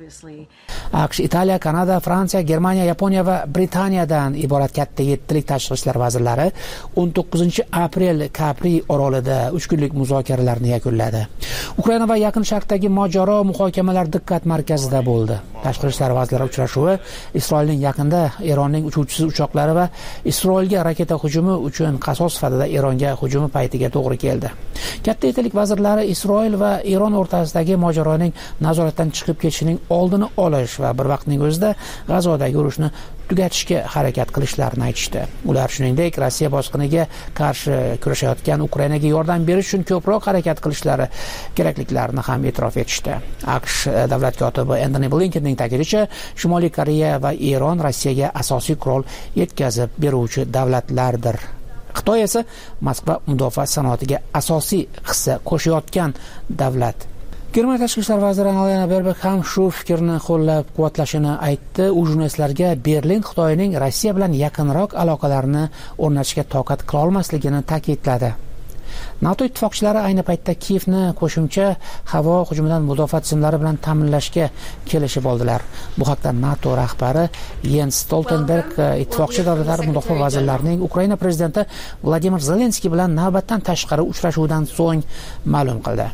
AQSh, Italiya, Kanada, Fransiya, Germaniya, Yaponiya va Britaniyadan iborat katta yettilik tashqi ishlar vazirlari 19 aprel Capri orolida 3 kunlik muzokaralarni yakunladi. Ukraina va Yaqin Sharqdagi mojaro muhokamalar diqqat markazida bo'ldi. Tashqi ishlar vazirlari uchrashuvi Isroilning yaqinda Eronning uchuvchisiz uchoqlari va Isroilga raketa hujumi uchun qasos sifatida Eronga hujumi paytiga to'g'ri keldi. Katta yettilik vazirlari Isroil va Eron o'rtasidagi mojaroning nazoratdan chiqib ketishining oldini olish va bir vaqtning o'zida G'azodagi urushni tugatishga harakat qilishlarini aytishdi. Ular shuningdek Rossiya bosqiniga qarshi kurashayotgan Ukrainaga yordam berish uchun ko'proq harakat qilishlari kerakliklarini ham e'tirof etishdi. AQSh davlat kotibi Antony Blinkenning ta'kidlashicha, Shimoliy Koreya va Eron Rossiyaga asosiy qurol yetkazib beruvchi davlatlardir. Xitoy esa Moskva mudofaa sanoatiga asosiy hissa qo'shayotgan davlat. Germaniya tashqi ishlar vaziri Annalena Baerbock ham shu fikrni qo'llab-quvvatlashini aytdi. U jurnalistlarga Berlin Xitoyning Rossiya bilan yaqinroq aloqalarni o'rnatishga toqat qila olmasligini ta'kidladi. NATO ittifoqchilari ayni paytda Kiyevni qo'shimcha havo hujumidan mudofaa tizimlari bilan ta'minlashga kelishib oldilar. Bu haqda NATO rahbari Jens Stoltenberg ittifoqchi davlatlar mudofaa vazirlarining Ukraina prezidenti Vladimir Zelenskiy bilan navbatdan tashqari uchrashuvdan so'ng ma'lum qildi.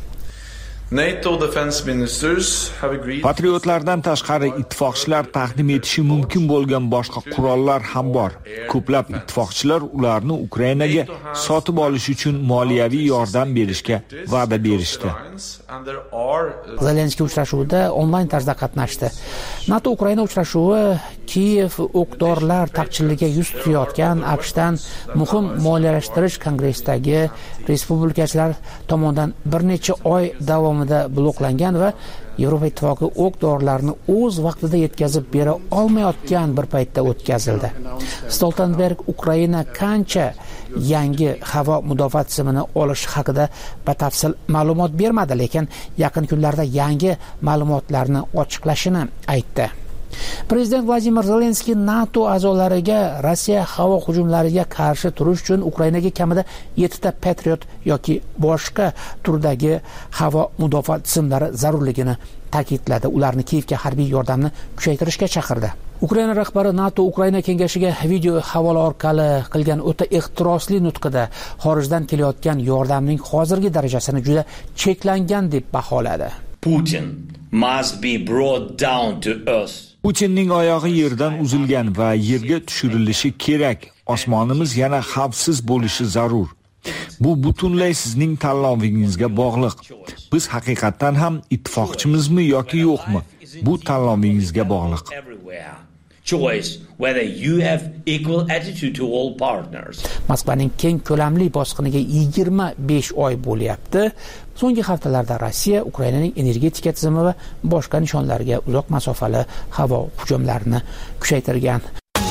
Patriotlardan tashqari ittifoqchilar taqdim etishi mumkin bo'lgan boshqa qurollar ham bor. Ko'plab ittifoqchilar ularni Ukrainaga sotib olish uchun moliyaviy yordam berishga va'da berishdi. Zelenskiy uchrashuvida onlayn tarzda qatnashdi. NATO Ukraina uchrashuvi Kiyev o'q-dorilar taqchilligiga yuz tutayotgan AQShdan muhim moliyalashtirish kongressdagi respublikachilar tomonidan bir necha oy davomida bloklangan va Yevropa ittifoqi o'q-dorilarni o'z vaqtida yetkazib bera olmayotgan bir paytda o'tkazildi. Stoltenberg Ukraina qancha yangi havo mudofaa tizimini olish haqida batafsil ma'lumot bermadi, lekin yaqin kunlarda yangi ma'lumotlarni ochiqlashini aytdi. Prezident Vladimir Zelenskiy NATO a'zolariga Rossiya havo hujumlariga qarshi turish uchun Ukrainaga kamida 7 ta Patriot yoki boshqa turdagi havo mudofaa tizimlari zarurligini ta'kidladi. Ularni Kiyevga harbiy yordamni kuchaytirishga chaqirdi. Ukraina rahbari NATO Ukraina kengashiga video havola orqali qilgan o'ta ehtirosli nutqida xorijdan kelayotgan yordamning hozirgi darajasini juda cheklangan deb baholadi. Putin must be brought down to earth. Putinning oyog'i yerdan uzilgan va yerga tushirilishi kerak. Osmonimiz yana xavfsiz bo'lishi zarur. Bu butunlay sizning tanlovingizga bog'liq. Biz haqiqatan ham ittifoqchimizmi yoki yo'qmi? Bu tanlovingizga bog'liq. choice whether you have equal attitude to all partners. Moskvaning keng ko'lamli bosqiniga 25 oy bo'lyapti. So'nggi haftalarda Rossiya Ukrainaning energetika tizimi va boshqa nishonlarga uzoq masofali havo hujumlarini kuchaytirgan.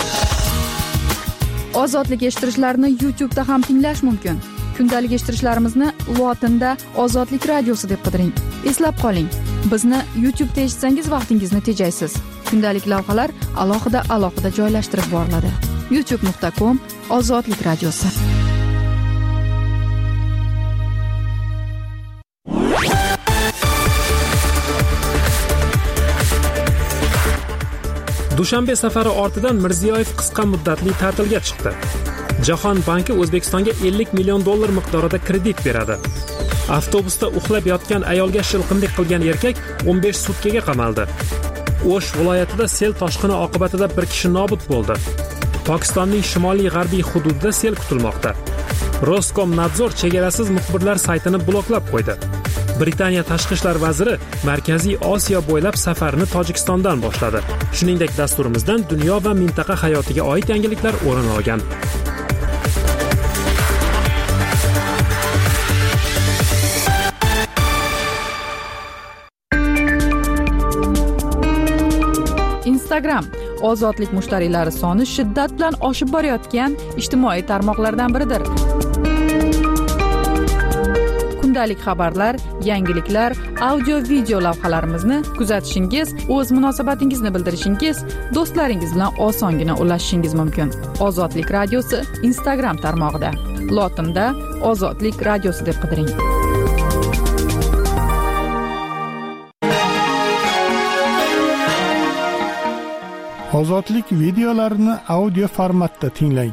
Ozodlik eshittirishlarni YouTube'da ham tinglash mumkin. Kundalik eshittirishlarimizni lotinda Ozodlik radiosi deb qidiring. Eslab qoling, bizni YouTube'da eshitsangiz vaqtingizni tejaysiz. Kundalik lavhalar alohida joylashtirib boriladi. youtube.com/Ozodlik radiosi. Dushanbe safari ortidan Mirziyoyev qisqa muddatli ta'tilga chiqdi. Jahon banki O'zbekistonga 50 million dollar miqdorida kredit beradi. Avtobusda uxlab yotgan ayolga shilqimlik qilgan erkak 15 sutkaga qamaldi. O'sh viloyatida sel toshqini oqibatida bir kishi nobud bo'ldi. Pokistonning shimoliy g'arbiy hududida sel kutilmoqda. Roskomnadzor chegarasiz muxbirlar saytini bloklab qo'ydi. Britaniya tashqi ishlar vaziri Markaziy Osiyo bo'ylab safarini Tojikistondan boshladi. Shuningdek, dasturimizdan dunyo va mintaqa hayotiga oid yangiliklar o'rin olgan. Instagram ozodlik mushtariylari soni shiddat bilan oshib borayotgan ijtimoiy tarmoqlardan biridir. Kundalik xabarlar, yangiliklar, audio-video lavhalarimizni kuzatishingiz, o'z munosabatingizni bildirishingiz, do'stlaringiz bilan osongina ulashishingiz mumkin. Ozodlik radiosi Instagram tarmog'ida. Lotinda Ozodlik radiosi deb qidiring. Ozodlik videolarini audio formatda tinglang.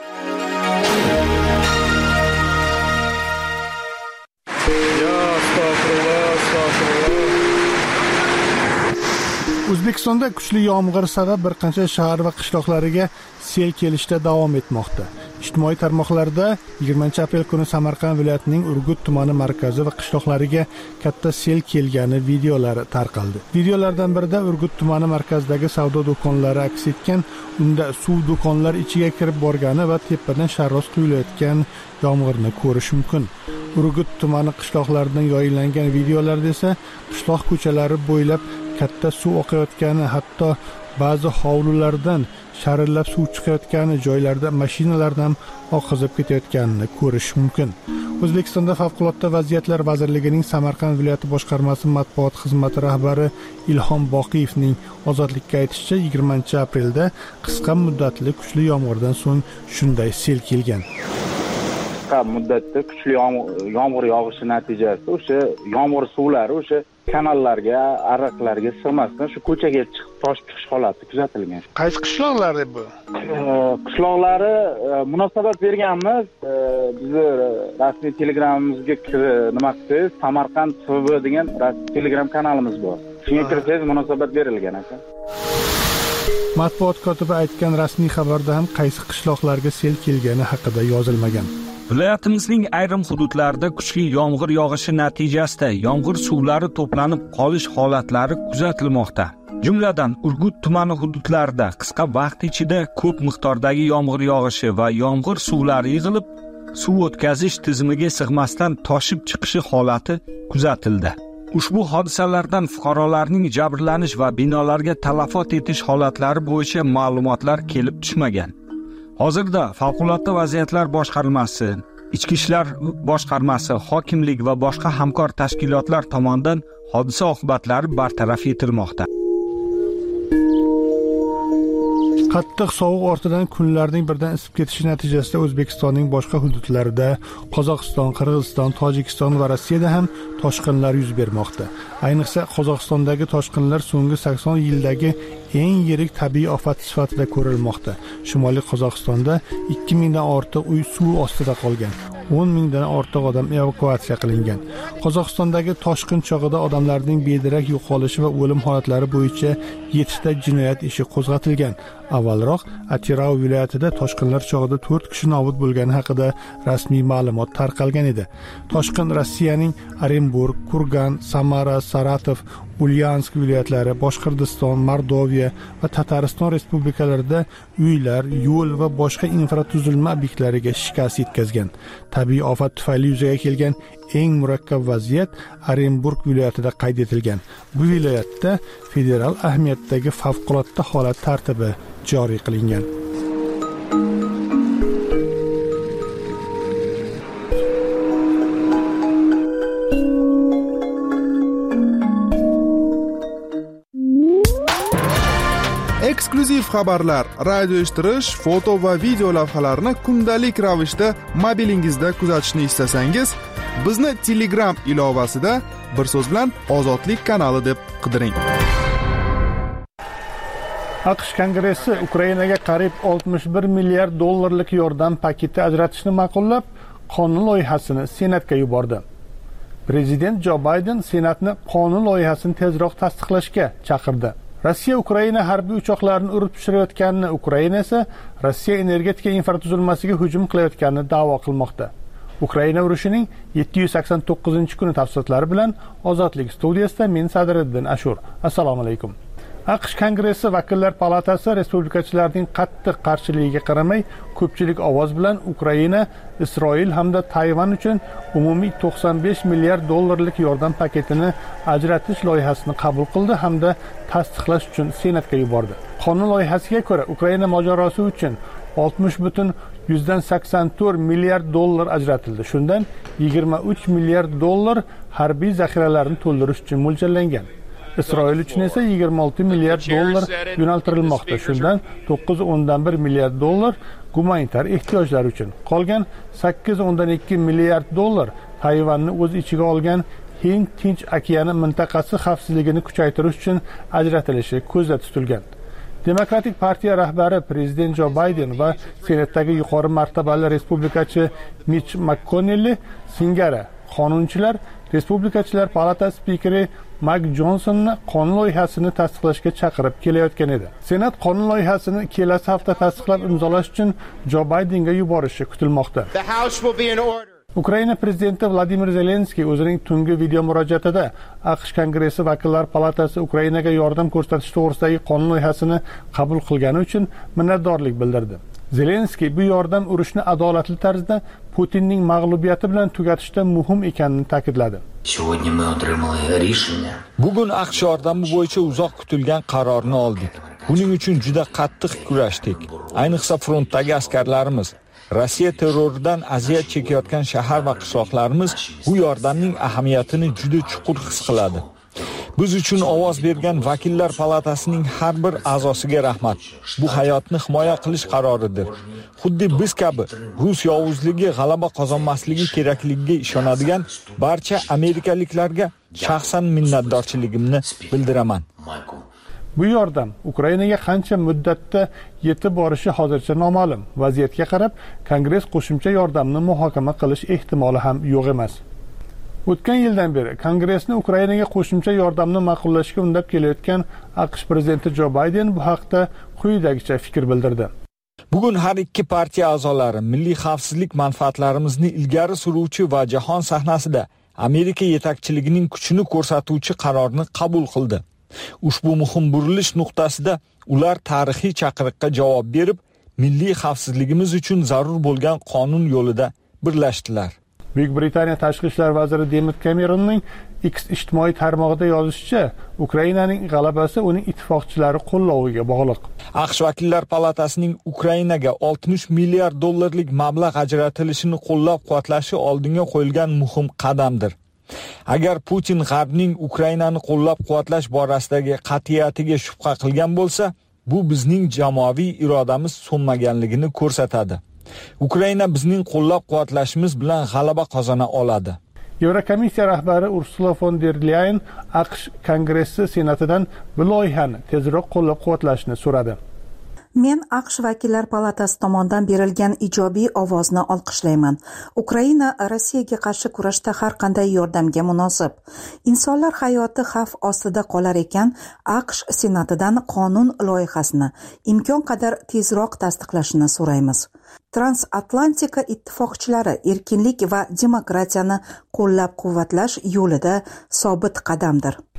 O'zbekistonda kuchli yomg'ir sabab bir qancha shahar va qishloqlariga sel kelishda davom etmoqda. Ijtimoiy tarmoqlarda 20-aprel kuni Samarqand viloyatining Urgut tumani markazi va qishloqlariga katta sel kelgani videolari tarqaldi. Videolardan birida Urgut tumani markazidagi savdo do'konlari aks etgan, unda suv do'konlar ichiga kirib borgani va tepadan sharros quyilayotgan yomg'irni ko'rish mumkin. Urgut tumani qishloqlaridan yoyinlangan videolarda esa qishloq ko'chalari bo'ylab katta suv oqayotgani, hatto ba'zi hovlilardan sharillab suv chiqayotgani, joylarda mashinalardan oqizib ketayotganini ko'rish mumkin. O'zbekistonda Favqulodda vaziyatlar vazirligining Samarqand viloyati boshqarmasi matbuot xizmati rahbari Ilhom Boqiyevning Ozodlikka aytishicha, 20-aprelda qisqa muddatli kuchli yomg'irdan so'ng shunday sel kelgan. Qisqa muddatda kuchli yomg'ir yog'ishi natijasida o'sha yomg'ir suvlari o'sha kanallarga, ariqlarga sig'masdan shu ko'chaga chiqib toshib chiqish holati kuzatilgan. Qaysi qishloqlar bu? Qishloqlari munosabat berganmiz. Bizni rasmiy telegramimizga nima qilsangiz, Samarqand TV degan rasmiy telegram kanalimiz bor. Shunga kirsangiz munosabat berilgan ekan. Matbuot kotibi aytgan rasmiy xabarda ham qaysi qishloqlarga sel kelgani haqida yozilmagan. Viloyatimizning ayrim hududlarida kuchli yomg'ir yog'ishi natijasida yomg'ir suvlari to'planib qolish holatlari kuzatilmoqda. Jumladan, Urgut tumani hududlarida qisqa vaqt ichida ko'p miqdordagi yomg'ir yog'ishi va yomg'ir suvlari yig'ilib, suv o'tkazish tizimiga sig'masdan toshib chiqishi holati kuzatildi. Ushbu hodisalardan fuqarolarning jabrlanish va binolarga talafot etish holatlari bo'yicha ma'lumotlar kelib tushmagan. Hozirda Favqulodda vaziyatlar boshqarmasi, Ichki ishlar boshqarmasi, hokimlik va boshqa hamkor tashkilotlar tomonidan hodisa oqibatlari bartaraf etilmoqda. Qattiq sovuq ortidan kunlarning birdan isib ketishi natijasida O'zbekistonning boshqa hududlarida, Qozog'iston, Qirg'iziston, Tojikiston va Rossiyada ham toshqinlar yuz bermoqda. Ayniqsa Qozog'istondagi toshqinlar so'nggi 80 yildagi eng yirik tabiiy ofat sifatida ko'rilmoqda. Shimoliy Qozog'istonda 2000 dan ortiq uy suv ostida qolgan. 10 mingdan ortiq odam evakuatsiya qilingan. Qozog'istondagi toshqin chog'ida odamlarning bedarak yo'qolishi va o'lim holatlari bo'yicha 7 ta jinoyat ishi qo'zg'atilgan. Avvalroq Atirau viloyatida toshqinlar chog'ida 4 kishi nobud bo'lgani haqida rasmiy ma'lumot tarqalgan edi. Toshqin Rossiyaning Orenburg, Kurgan, Samara, Saratov, Ulyansk viloyatlari, Boshqirdiston, Mordoviya va Tatariston respublikalarida uylar, yo'l va boshqa infratuzilma obyektlariga shikast yetkazgan. Tabiiy ofat tufayli yuzaga kelgan eng murakkab vaziyat Orenburg viloyatida qayd etilgan. Bu viloyatda federal ahamiyatdagi favqulodda holat tartibi joriy qilingan. Eksklyuziv xabarlar, radio eshittirish, foto va video lavhalarni kundalik ravishda mobilingizda kuzatishni istasangiz, bizni Telegram ilovasida bir so'z bilan Ozodlik kanali deb qidiring. AQSh Kongressi Ukrainaga qariyb 61 milliard dollarlik yordam paketi ajratishni ma'qullab, qonun loyihasini Senatga yubordi. Prezident Jo Bayden Senatni qonun loyihasini tezroq tasdiqlashga chaqirdi. Rossiya Ukraina harbiy uchoqlarini urib tushirayotganini, Ukraina esa Rossiya energetika infratuzilmasiga hujum qilayotganini da'vo qilmoqda. Ukraina urushining 789-kuni tafsilotlari bilan Ozodlik studiyasida men Sadriddin Ashur. Assalomu alaykum. AQSh Kongressi Vakillar palatasi respublikachilarning qattiq qarshiligiga qaramay ko'pchilik ovoz bilan Ukraina, Isroil hamda Tayvan uchun umumiy 95 milliard dollarlik yordam paketini ajratish loyihasini qabul qildi hamda tasdiqlash uchun Senatga yubordi. Qonun loyihasiga ko'ra Ukraina mojarosi uchun 60,84 milliard dollar ajratildi. Shundan 23 milliard dollar harbiy zaxiralarni to'ldirish uchun mo'ljallangan. Isroil uchun esa 26 milliard dollar yo'naltirilmoqda. Shundan 9.1 milliard dollar gumanitar ehtiyojlar uchun. Qolgan 8.2 milliard dollar Tayvanni o'z ichiga olgan Hind Tinch okeani mintaqasi xavfsizligini kuchaytirish uchun ajratilishi ko'zda tutilgan. Demokratik partiya rahbari prezident Jo Bayden va Senatdagi yuqori martabali respublikachi Mitch McConnell singari qonunchilar Respublikachilar palatasi spikeri Mike Johnsonni qonun loyihasini tasdiqlashga chaqirib kelayotgan edi. Senat qonun loyihasini kelasi hafta tasdiqlab imzolash uchun Jo Baydenga yuborishi kutilmoqda. Ukraina prezidenti Vladimir Zelenskiy o'zining tungi video murojaatida AQSh Kongressi Vakillar palatasi Ukrainaga yordam ko'rsatish to'g'risidagi qonun loyihasini qabul qilgani uchun minnatdorlik bildirdi. Zelenskiy bu yordam urushni adolatli tarzda Putinning mag'lubiyati bilan tugatishda muhim ekanini ta'kidladi. Bugun AQSh yordami bo'yicha uzoq kutilgan qarorni oldik. Buning uchun juda qattiq kurashdik. Ayniqsa frontdagi askarlarimiz, Rossiya terroridan aziyat chekayotgan shahar va qishloqlarimiz bu yordamning ahamiyatini juda chuqur his qiladi. Biz uchun ovoz bergan vakillar palatasining har bir a'zosiga rahmat. Bu hayotni himoya qilish qaroridir. Xuddi biz kabi Rus yovuzligi g'alaba qozonmasligi kerakligiga ishonadigan barcha amerikaliklarga shaxsan minnatdorchiligimni bildiraman. Bu yordam Ukrainaga qancha muddatda yetib borishi hozircha noma'lum. Vaziyatga qarab, Kongress qo'shimcha yordamni muhokama qilish ehtimoli ham yo'q emas. O'tgan yildan beri Kongressni Ukrainaga qo'shimcha yordamni ma'qullashga undab kelayotgan AQSh prezidenti Jo Bayden bu haqda quyidagicha fikr bildirdi. Bugun har ikki partiya a'zolari milliy xavfsizlik manfaatlarimizni ilgari suruvchi va jahon sahnasida Amerika yetakchiligining kuchini ko'rsatuvchi qarorni qabul qildi. Ushbu muhim burilish nuqtasida ular tarixiy chaqiriqqa javob berib, milliy xavfsizligimiz uchun zarur bo'lgan qonun yo'lida birlashdilar. Buyuk Britaniya tashqi ishlar vaziri David Cameronning X ijtimoiy tarmog'ida yozishicha, Ukrainaning g'alabasi uning ittifoqchilari qo'lloviga bog'liq. AQSh Vakillar palatasining Ukrainaga 60 milliard dollarlik mablag' ajratilishini qo'llab-quvvatlashi oldinga qo'yilgan muhim qadamdir. Agar Putin G'arbning Ukrainani qo'llab-quvvatlash borasidagi qat'iyatiga shubha qilgan bo'lsa, bu bizning jamoaviy irodamiz so'nmaganligini ko'rsatadi. Ukraina bizning qo'llab-quvvatlashimiz bilan g'alaba qozona oladi. Yevrokomissiya rahbari Ursula von der Leyen AQSh Kongressi Senatidan bu loyihani tezroq qo'llab-quvvatlashni so'radi. Men AQSh Vakillar palatasi tomonidan berilgan ijobiy ovozni olqishlayman. Ukraina Rossiyaga qarshi kurashda har qanday yordamga munosib. Insonlar hayoti xavf ostida qolar ekan, AQSh Senatidan qonun loyihasini imkon qadar tezroq tasdiqlashini so'raymiz. Transatlantika ittifoqchilari erkinlik va demokratiyani qo'llab-quvvatlash yo'lida sobit qadamdir.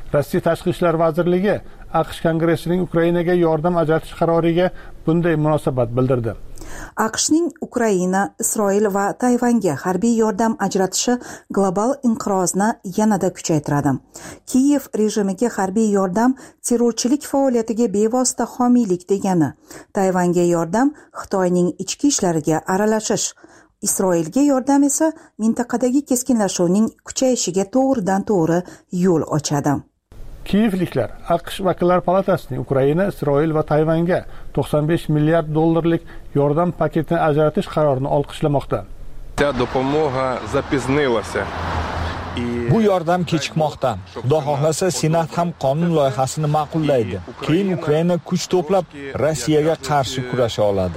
Rossiya Tashqi ishlar vazirligi AQSh Kongressining Ukrainaga yordam ajratish qaroriga bunday munosabat bildirdi. AQShning Ukraina, Isroil va Tayvanga harbiy yordam ajratishi global inqirozni yanada kuchaytiradi. Kiyev rejimiga harbiy yordam terrorchilik faoliyatiga bevosita homiylik degani. Tayvanga yordam Xitoyning ichki ishlariga aralashish. Isroilga yordam esa mintaqadagi keskinlashuvning kuchayishiga to'g'ridan-to'g'ri yo'l ochadi. Kiyevliklar AQSh vakillar palatasining Ukraina, Isroil va Tayvanga 95 milliard dollarlik yordam paketini ajratish qarorini olqishlamoqda. Bu yordam kechikmoqda. Xudo xohlasa, Senat ham qonun loyihasini ma'qullaydi. Keyin Ukraina kuch to'plab Rossiyaga qarshi kurasha oladi.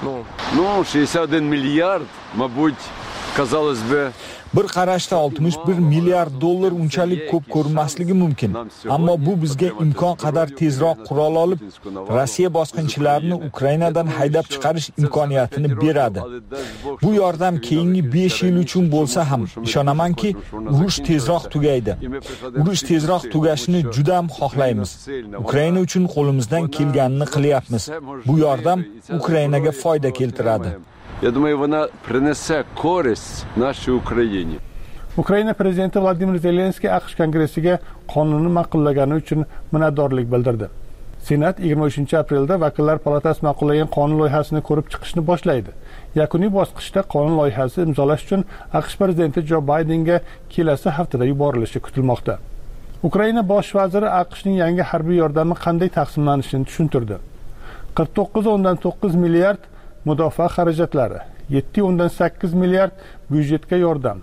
61 milliard, mabut, казалось бы, bir qarashda 61 milliard dollar unchalik ko'p ko'rinmasligi mumkin, ammo bu bizga imkon qadar tezroq qurol olib, Rossiya bosqinchilarini Ukrainadan haydab chiqarish imkoniyatini beradi. Bu yordam keyingi 5 yil uchun bo'lsa ham, ishonamanki, urush tezroq tugaydi. Urush tezroq tugashini juda ham xohlaymiz. Ukraina uchun qo'limizdan kelganini qilyapmiz. Bu yordam Ukrainaga foyda keltiradi. Я думаю, вона принесе користь нашій Україні. Ukraina prezidenti Vladimir Zelenskiy AQSh kongressiga qonunni ma'qullagani uchun minnatdorlik bildirdi. Senat 23-aprelda vakillar palatasi ma'qullagan qonun loyihasini ko'rib chiqishni boshlaydi. Yakuniy bosqichda qonun loyihasi imzolash uchun AQSh prezidenti Jo Baydenga kelasi haftada yuborilishi kutilmoqda. Ukraina bosh vaziri AQShning yangi harbiy yordami qanday taqsimlanishini tushuntirdi. 49.9 milliard mudofaa xarajatlari, 7.8 milliard byudjetga yordam,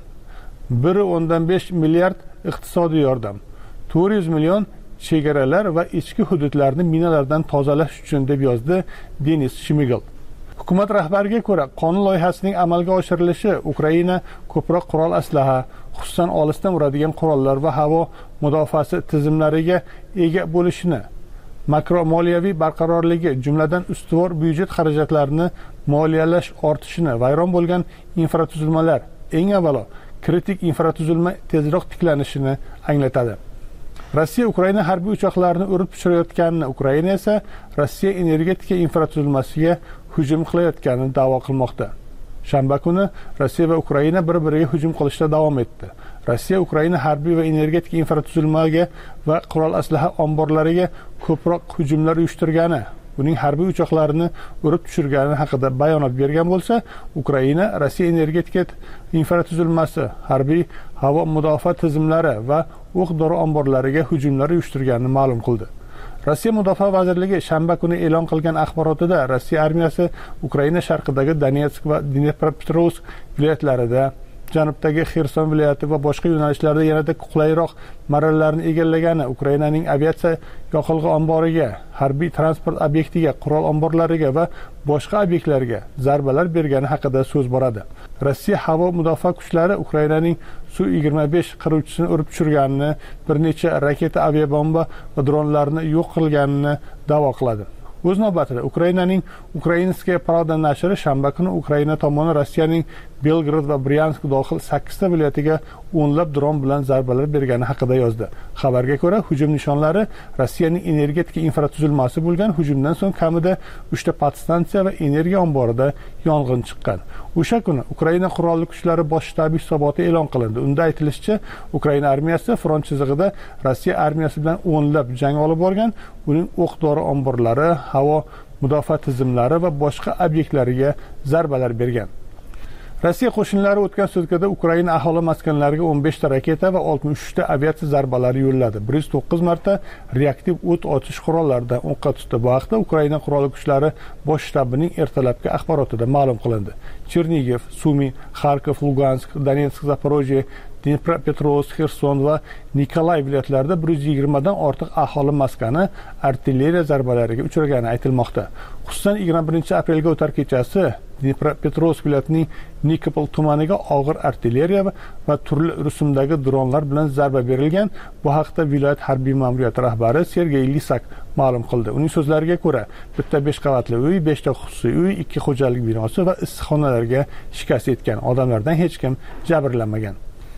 1.5 milliard iqtisodiy yordam, 400 million chegaralar va ichki hududlarni minalardan tozalash uchun deb yozdi Denis Shmigel. Hukumat rahbariga ko'ra, qonun loyihasining amalga oshirilishi Ukraina ko'proq qurol aslaha, xususan olisdan uradigan qurollar va havo mudofaasi tizimlariga ega bo'lishini, makro moliyaviy barqarorligi, jumladan ustuvor byudjet xarajatlarini moliyalash ortishini, vayron bo'lgan infratuzilmalar, eng avvalo kritik infratuzilma tezroq tiklanishini anglatadi. Rossiya Ukraina harbiy uchoqlarini urib tushirayotganini, Ukraina esa Rossiya energetika infratuzilmasiga hujum qilayotganini da'vo qilmoqda. Shanba kuni Rossiya va Ukraina bir-biriga hujum qilishda davom etdi. Rossiya Ukraina harbiy va energetika infratuzilmaga va qurol aslaha omborlariga ko'proq hujumlar uyushtirgani, uning harbiy uchoqlarini urib tushirgani haqida bayonot bergan bo'lsa, Ukraina Rossiya energetika infratuzilmasi, harbiy havo mudofaa tizimlari va o'q-dori omborlariga hujumlar uyushtirganini ma'lum qildi. Rossiya Mudofaa vazirligi shanba kuni e'lon qilgan axborotida Rossiya armiyasi Ukraina sharqidagi Donetsk va Dnepropetrovsk viloyatlarida, janubdagi Xerson viloyati va boshqa yo'nalishlarda yanada qulayroq marralarni egallagani, Ukrainaning aviatsiya yoqilg'i omboriga, harbiy transport obyektiga, qurol omborlariga va boshqa obyektlarga zarbalar bergani haqida so'z boradi. Rossiya havo mudofaa kuchlari Ukrainaning Su-25 qiruvchisini urib tushirganini, bir necha raketa, aviabomba va dronlarni yo'q qilganini da'vo qiladi. O'z navbatida Ukrainaning Ukrainskaya Pravda nashri shanba kuni Ukraina tomoni Rossiyaning Belgrad va Bryansk dohil 8 ta viloyatiga o'nlab dron bilan zarbalar bergani haqida yozdi. Xabarga ko'ra, hujum nishonlari Rossiyaning energetika infratuzilmasi bo'lgan. Hujumdan so'ng kamida 3 ta podstansiya va energiya omborida yong'in chiqqan. O'sha kuni Ukraina qurolli kuchlari bosh shtabi hisoboti e'lon qilindi. Unda aytilishicha, Ukraina armiyasi front chizig'ida Rossiya armiyasi bilan o'nlab jang olib borgan, uning o'q-dori omborlari, havo mudofaa tizimlari va boshqa obyektlariga zarbalar bergan. Rossiya qo'shinlari o'tgan sutkada Ukraina aholi maskanlariga 15 ta raketa va 63 ta aviatsiya zarbalari yo'lladi. 109 marta reaktiv o't ochish qurollaridan o'qqa tutdi. Bu haqda Ukraina qurolli kuchlari bosh shtabining ertalabki axborotida ma'lum qilindi. Chernigiv, Sumi, Kharkov, Lugansk, Donetsk, Zaporojye, Dnepropetrovsk, Xerson va Nikolay viloyatlarida 120 dan ortiq aholi maskani artilleriya zarbalariga uchragani aytilmoqda. Xususan 21-aprelga o'tar kechasi Dnepropetrovsk viloyatining Nikopol tumaniga og'ir artilleriya va turli rusumdagi dronlar bilan zarba berilgan. Bu haqda viloyat harbiy ma'muriyati rahbari Sergey Lisak ma'lum qildi. Uning so'zlariga ko'ra, bitta 5 qavatli uy, 5 ta xususiy uy, 2 xo'jalik binosi va issiqxonalarga shikast yetgan. Odamlardan hech kim jabrlanmagan.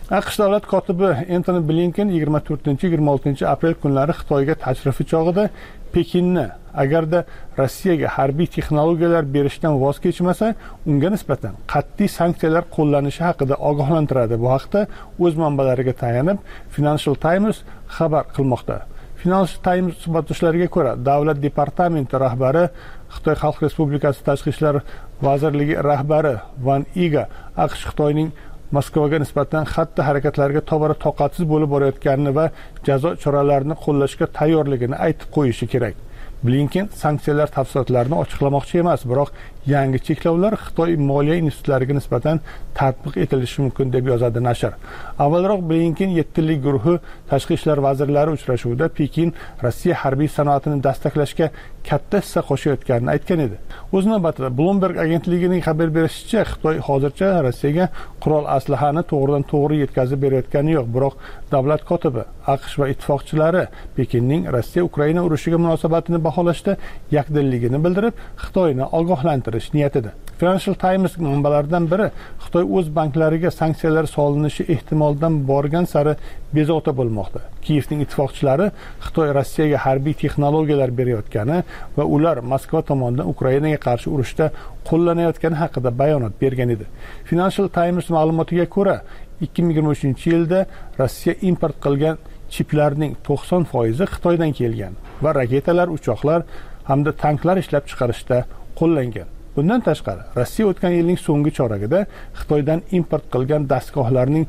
AQSh davlat kotibi Antony Blinken 24-26 aprel kunlari Xitoyga tashrifi chog'ida Pekinni agarda Rossiyaga harbiy texnologiyalar berishdan voz kechmasa, unga nisbatan qat'iy sanksiyalar qo'llanishi haqida ogohlantiradi. Bu haqda o'z manbalariga tayanib Financial Times xabar qilmoqda. Financial Times suhbatlashariga ko'ra, davlat departamenti rahbari, Xitoy Xalq Respublikasi Tashqi ishlar vazirligi rahbari Van Iga AQSh Xitoyning Moskvaga nisbatan xatti harakatlarga tobora toqatsiz bo'lib borayotganini va jazo choralarini qo'llashga tayyorligini aytib qo'yishi kerak. Blinken sanksiyalar tafsilotlarini ochiqlamoqchi emas, biroq yangi cheklovlar Xitoy moliya institutlariga nisbatan tatbiq etilishi mumkin deb yozadi nashr. Avvalroq Blinken 7 tillik guruhi tashqi ishlar vazirlari uchrashuvida Pekin Rossiya harbiy sanoatini dastaqlashga katta hissa qo'shayotganini aytgan edi. O'z navbatida Bloomberg agentligining xabar berishicha, Xitoy hozircha Rossiyaga qurol aslahani to'g'ridan-to'g'ri yetkazib berayotgani yo'q, biroq davlat kotibi AQSh va ittifoqchilari Pekinning Rossiya-Ukraina urushiga munosabatini baholashda yakdilligini bildirib, Xitoyni ogohlantirish niyatida. Financial Times manbalaridan biri Xitoy o'z banklariga sanksiyalar solinishi ehtimoldan borgan sari bezovta bo'lmoqda. Kiyevning ittifoqchilari Xitoy Rossiyaga harbiy texnologiyalar berayotgani va ular Moskva tomonidan Ukrainaga qarshi urushda qo'llanayotgani haqida bayonot bergan edi. Financial Times ma'lumotiga ko'ra, 2023-yilda Rossiya import qilgan chiplarning 90% Xitoydan kelgan va raketalar, uchoqlar hamda tanklar ishlab chiqarishda qo'llangan. Bundan tashqari, Rossiya o'tgan yilning so'nggi choragida Xitoydan import qilgan dastgohlarning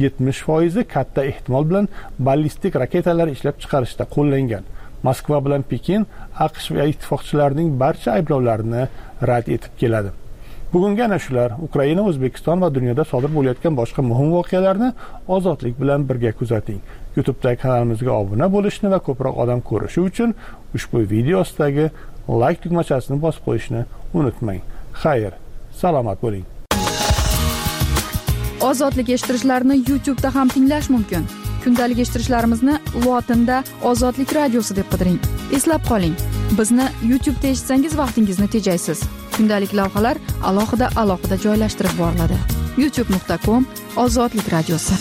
70% katta ehtimol bilan ballistik raketalar ishlab chiqarishda qo'llangan. Moskva bilan Pekin AQSh va ittifoqchilarining barcha ayblovlarini rad etib keladi. Bugungi ana shular. Ukraina, O'zbekiston va dunyoda sodir bo'layotgan boshqa muhim voqealarni ozodlik bilan birga kuzating. YouTube'dagi kanalimizga obuna bo'lishni va ko'proq odam ko'rishi uchun ushbu video ostidagi like tugmachasini bosib qo'yishni unutmang. Xayr, salomat bo'ling. Ozodlik eshittirishlarni YouTube'da ham tinglash mumkin. Kundalik eshittirishlarimizni lotinda Ozodlik radiosi deb qidiring. Eslab qoling, bizni YouTube'da eshitsangiz vaqtingizni tejaysiz. Kundalik lavhalar alohida joylashtirib boriladi. youtube.com/ozodlik radiosi.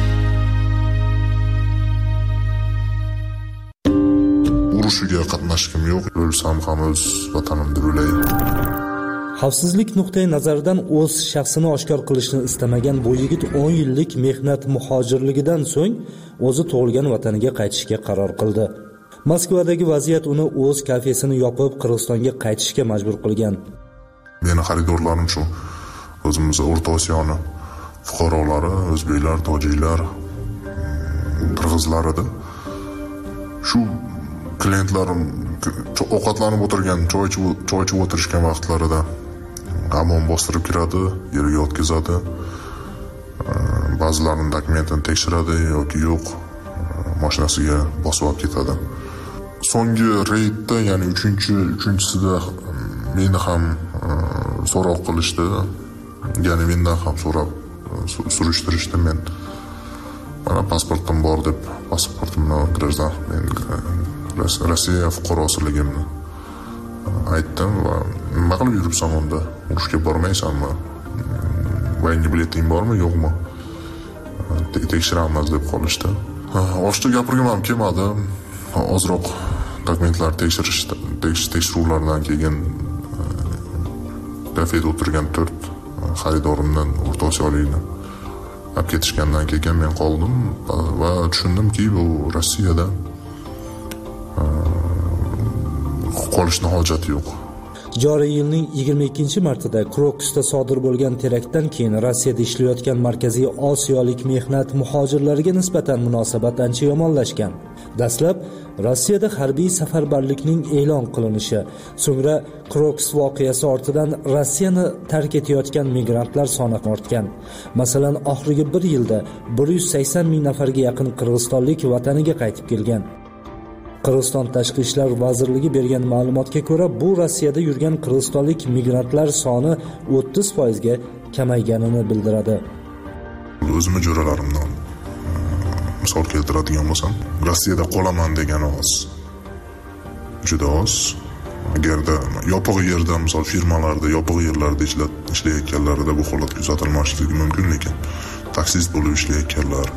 Urushiga qatnashkim yo'q, o'lsam ham o'z vatanimda o'lay. Xavfsizlik nuqtai nazaridan o'z shaxsini oshkor qilishni istamagan bu yigit 10 yillik mehnat muhojirligidan so'ng o'zi tug'ilgan vataniga qaytishga qaror qildi. Moskvadagi vaziyat uni o'z kafesini yopib, Qirg'izistonga qaytishga majbur qilgan. Meni xaridorlarim shu o'zimiz O'rta Osiyoni fuqarolari, o'zbeklar, tojiklar, qirg'izlar edi. Shu klientlarim ovqatlanib o'tirgan, choy ichib o'tirishgan vaqtlarida amon bostirib kiradi, yerga yotkazadi. Ba'zilarining dokumentini tekshiradi yoki yo'q, mashinasiga bosib olib ketadi. So'nggi reydda, ya'ni 3-sida meni ham so'roq qilishdi. Ya'ni mendan ham so'rab surishtirishdi. Men mana pasportim bor deb, pasportimni grazdan men Rossiya fuqarosiligimni aytdim va nima qilib yuribsan unda? Urushga bormaysanmi? Yangi bileting bormi, yo'qmi? Tekshiramiz deb qolishdi. Oshda gapirgim ham kelmadi. Ozroq dokumentlar tekshiruvlardan keyin kafeda o'tirgan 4 xaridorimdan O'rta Osiyolikni olib ketishgandan keyin men qoldim va tushundimki, bu Rossiyada qolishning hojati yo'q. Joriy yilning 22-martida Krokusda sodir bo'lgan teraktdan keyin Rossiyada ishlayotgan Markaziy Osiyolik mehnat muhojirlariga nisbatan munosabat ancha yomonlashgan. Dastlab Rossiyada harbiy safarbarlikning e'lon qilinishi, so'ngra Krokus voqeasi ortidan Rossiyani tark etayotgan migrantlar soni ortgan. Masalan, oxirgi 1 yilda 180 ming nafarga yaqin qirg'izistonlik vataniga qaytib kelgan. Qirg'iziston Tashqi ishlar vazirligi bergan ma'lumotga ko'ra, bu Rossiyada yurgan qirg'izistonlik migrantlar soni 30% ga kamayganini bildiradi. O'zimni jo'ralarimdan misol keltiradigan bo'lsam, Rossiyada qolaman degan oz. Juda oz. Agarda yopiq yerda, misol firmalarda, yopiq yerlarda ishlayotganlarida bu holat kuzatilmasligi mumkin, lekin taksist bo'lib ishlayotganlar,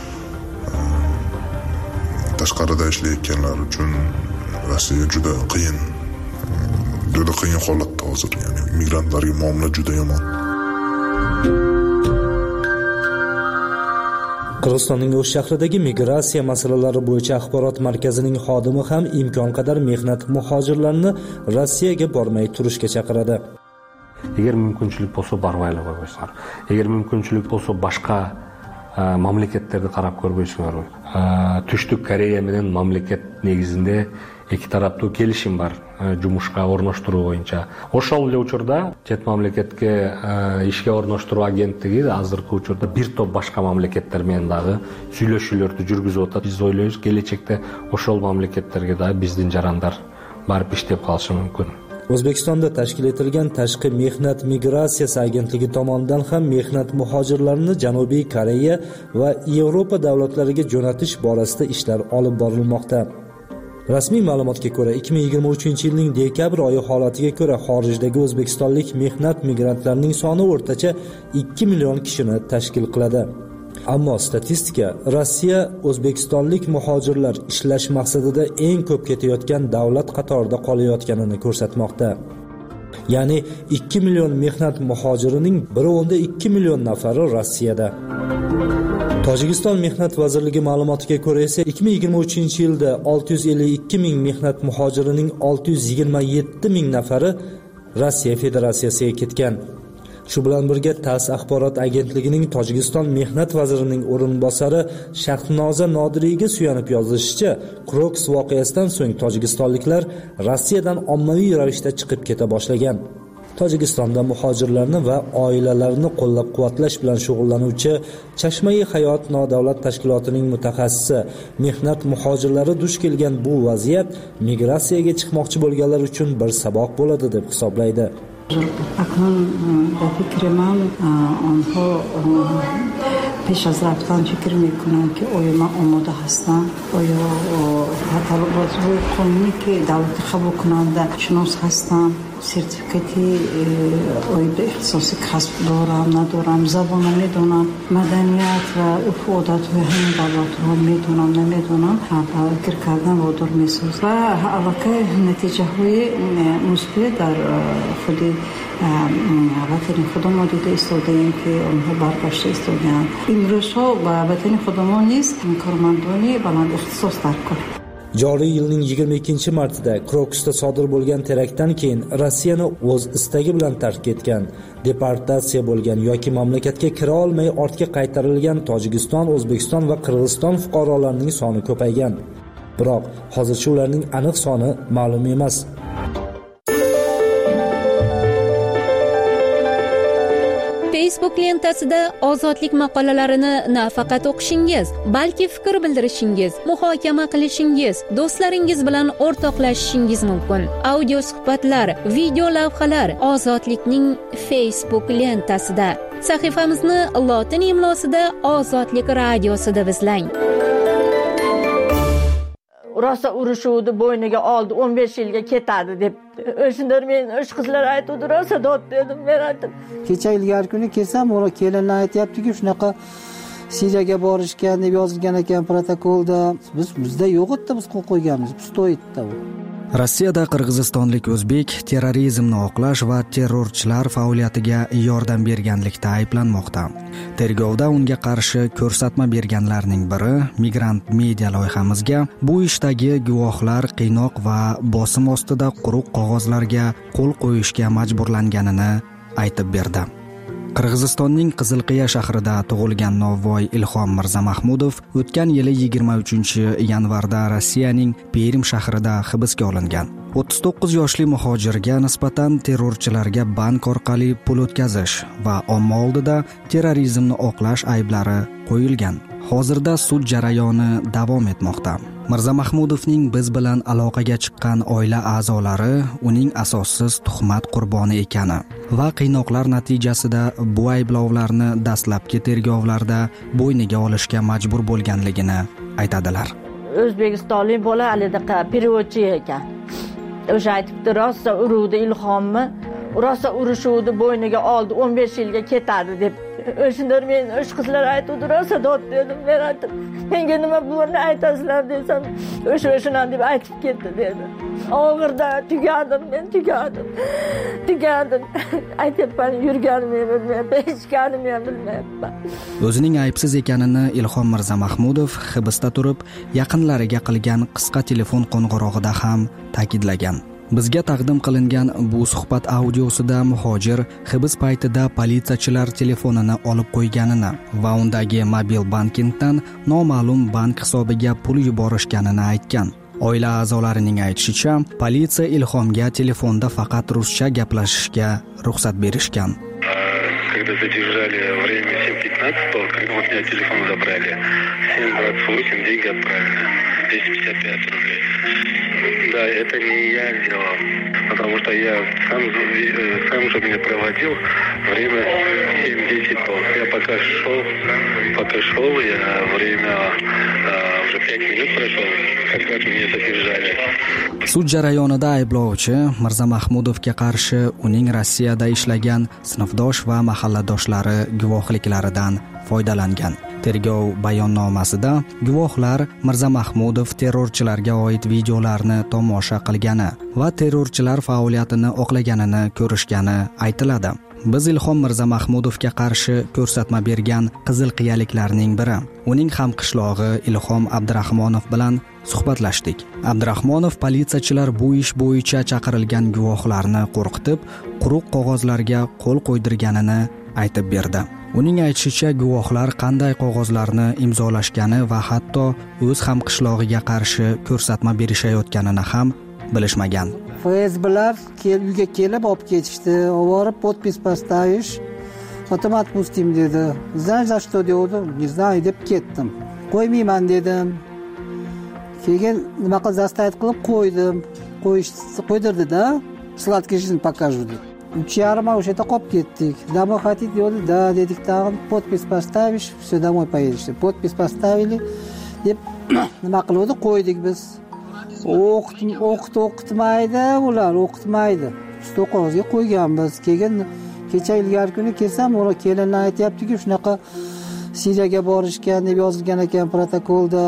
tashqarida ishlayotganlar uchun Rossiya juda qiyin holatda hozir. Ya'ni migrantlarga muomala juda yomon. Qirg'izistonning O'sh shahridagi migratsiya masalalari bo'yicha axborot markazining xodimi ham imkon qadar mehnat muhojirlarini Rossiyaga bormay turishga chaqiradi. Agar mumkinchilik bo'lsa bormaylar bo'lsinlar. Agar mumkinchilik bo'lsa boshqa mamlakatlarga qarab ko'rishinglar. Tushlik Koreya bilan mamlakat negizida ikki tarafda kelishim bor jumushga o'rnashtiruv bo'yicha. O'sha uchurda chet mamlakatga ishga o'rnashtiruv agentligi hozirgi uchurda bir to'p boshqa mamlakatlar bilan suylashuvlarni yurgizib biz o'ylaymiz kelajakda o'sha mamlakatlarga da bizdan jarandar borib ishlab qolishi mumkin. O'zbekistonda tashkil etilgan Tashqi mehnat migratsiyasi agentligi tomonidan ham mehnat muhojirlarini Janubiy Koreya va Yevropa davlatlariga jo'natish borasida ishlar olib borilmoqda. Rasmiy ma'lumotga ko'ra 2023-yilning dekabr oyi holatiga ko'ra xorijdagi o'zbekistonlik mehnat migrantlarining soni o'rtacha 2 million kishini tashkil qiladi. Ammo statistika Rossiya o'zbekistonlik muhojirlar ishlash maqsadida eng ko'p ketayotgan davlat qatorida qolayotganini ko'rsatmoqda. Ya'ni 2 million mehnat muhojirining 1.2 million nafari Rossiyada. Tojikiston mehnat vazirligi ma'lumotiga ko'ra esa 2023-yilda 652 ming mehnat muhojirining 627 ming nafari Rossiya Federatsiyasiga ketgan. Shu bilan birga TASS axborot agentligining Tojikiston mehnat vazirining o'rinbosari Shahnoza Nodiriyga suyanib yozishicha, Kroks voqeasidan so'ng tojikistonliklar Rossiyadan ommaviy ravishda chiqib keta boshlagan. Tojikistonda muhojirlarni va oilalarini qo'llab-quvvatlash bilan shug'ullanuvchi Chashmai Hayot nodavlat tashkilotining mutaxassisi mehnat muhojirlari duch kelgan bu vaziyat migratsiyaga chiqmoqchi bo'lganlar uchun bir saboq bo'ladi deb hisoblaydi. اکنون به فکر من آنها پیش از رفتن فکر میکنن که آیا من آماده هستم، آیا طالبات روی قانونی که دولت قبول کننده شناس هستم، سرتیفیکاتی آیا به اختصاصی کسب دارم ندارم، زبان میدونم، مدنیت و عرف و عادت های همین دولت ها میدونم نمیدونم، فکر کردن وادار میسازد و البته نتیجه های مثبت در خود وطن خودمان دیده ایستاده‌ایم که آنها برگشته ایستاده‌اند. امروزها و وطن خودمان نیست کارمندانی بلند اختصاص در کار. Joriy yilning 22-martida Kroksda sodir bo'lgan teraktdan keyin Rossiyani o'z istagi bilan tark etgan, deportatsiya bo'lgan yoki mamlakatga kira olmay ortga qaytarilgan Tojikiston, O'zbekiston va Qirg'iziston fuqarolarining soni ko'paygan. Biroq hozircha ularning aniq soni ma'lum emas. Facebook lentasida ozodlik maqolalarini nafaqat o'qishingiz, balki fikr bildirishingiz, muhokama qilishingiz, do'stlaringiz bilan o'rtoqlashishingiz mumkin. Audio suhbatlar, video lavhalar Ozodlikning Facebook lentasida. Sahifamizni lotin imlosida Ozodlik radiosida izlang. Rosa urushuvdi bo'yniga oldi 15 yilga ketadi deb o'shanlar men o'sh qizlar aytdi rosa dod dedim men aytdim. Kecha ilgari kuni kelsam o'ra kelinlar aytayaptiki shunaqa Siriyaga borishgan deb yozilgan ekan protokolda. Bizda yo'q edi, biz qo'yib qo'yganmiz. Pustoyitda u. Rossiyada qirg'izistonlik o'zbek terrorizmni oqlash va terrorchilar faoliyatiga yordam berganlikda ayblanmoqda. Tergovda unga qarshi ko'rsatma berganlarning biri Migrant Media loyihamizga bu ishdagi guvohlar qiynoq va bosim ostida quruq qog'ozlarga qo'l qo'yishga majburlanganini aytib berdi. Qirg'izistonning Qizilqiya shahrida tug'ilgan novvoy Ilhom Mirzamahmudov o'tgan yili 23-yanvarda Rossiyaning Perm shahrida hibsga olingan. 39 yoshli muhojirga nisbatan terrorchilarga bank orqali pul o'tkazish va omma oldida terrorizmni oqlash ayblari qo'yilgan. Hozirda sud jarayoni davom etmoqda. Mirzamahmudovning biz bilan aloqaga chiqqan oila a'zolari uning asossiz tuhmat qurboni ekani va qiynoqlar natijasida bu ayblovlarni dastlabki tergovlarda bo'yniga olishga majbur bo'lganligini aytadilar. O'zbekistonlik bola alidaqa переводчи ekan. O'sha aytibdi, rosa uruvdi Ilhomni, rosa urushuvdi bo'yniga oldi 15 yilga ketadi deb o'shanda men o'sha qizlar aytuvdi rosa dod dedim. Men aytdim, menga nima bo'ldi aytasizlar desam, o'shana deb aytib ketdi dedi. Og'irda tugadim. Aytyapman, yurganimni bilmayapman, eshitganimni ham bilmayapman. O'zining aybsiz ekanini Ilhom Mirzamahmudov hibsda turib, yaqinlariga qilgan qisqa telefon qo'ng'irog'ida ham ta'kidlagan. Bizga taqdim qilingan bu suhbat audiosida muhojir hibs paytida politsiyachilar telefonini olib qo'yganini va undagi mobil bankingdan noma'lum bank hisobiga pul yuborishganini aytgan. Oila a'zolarining aytishicha, politsiya Ilhomga telefonda faqat ruscha gaplashishga ruxsat berishgan. Когда задержали время 7:15, когда у меня телефон забрали, 7:28 деньги отправили, 255 рублей. Да, это не я сделал, потому что я сам же меня проводил время 7:10. Я пока шел, я время уже 5 минут прошел, как раз меня задержали. Sud jarayonida ayblovchi Mirzamahmudovga qarshi uning Rossiyada ishlagan sinfdosh va mahalladoshlari guvohliklaridan foydalangan. Tergov bayonnomasida guvohlar Mirzamahmudov terrorchilarga oid videolarni tomosha qilgani va terrorchilar faoliyatini oqlaganini ko'rishgani aytiladi. Biz Ilhom Mirzamahmudovga qarshi ko'rsatma bergan qizilqiyaliklarning biri, uning hamqishlog'i Ilhom Abdurahmonov bilan suhbatlashdik. Abdurahmonov politsiyachilar bu ish bo'yicha chaqirilgan guvohlarni qo'rqitib, quruq qog'ozlarga qo'l qo'ydirganini aytib berdi. Uning aytishicha, guvohlar qanday qog'ozlarni imzolashgani va hatto o'z hamqishlog'iga qarshi ko'rsatma berishayotganini ham bilishmagan. FSBlar uyga kelib olib ketishdi, oborib podpis поставишь, потом отпустим dedi. Знаешь, за что dedim? Не знаю deb ketdim. Qo'ymayman dedim. Keyin nima qilib zastavit qilib qo'ydim. Qo'ydirdi-da, sladkий жизнь покажу deb. 3:30 o'sha yerda qolib ketdik. Домой хотите dedi? Да, dedik, tag'in podpis поставишь, все домой поедешь. Podpis поставили deb nima qildi? Qo'ydik biz. O'qitmaydi ular, o'qitmaydi. Stol qog'ozga qo'yganmiz. Keyin kecha ilgari kuni kelsam, ular kelinlar aytayaptiki, shunaqa Siriyaga borishgan deb yozilgan ekan protokolda.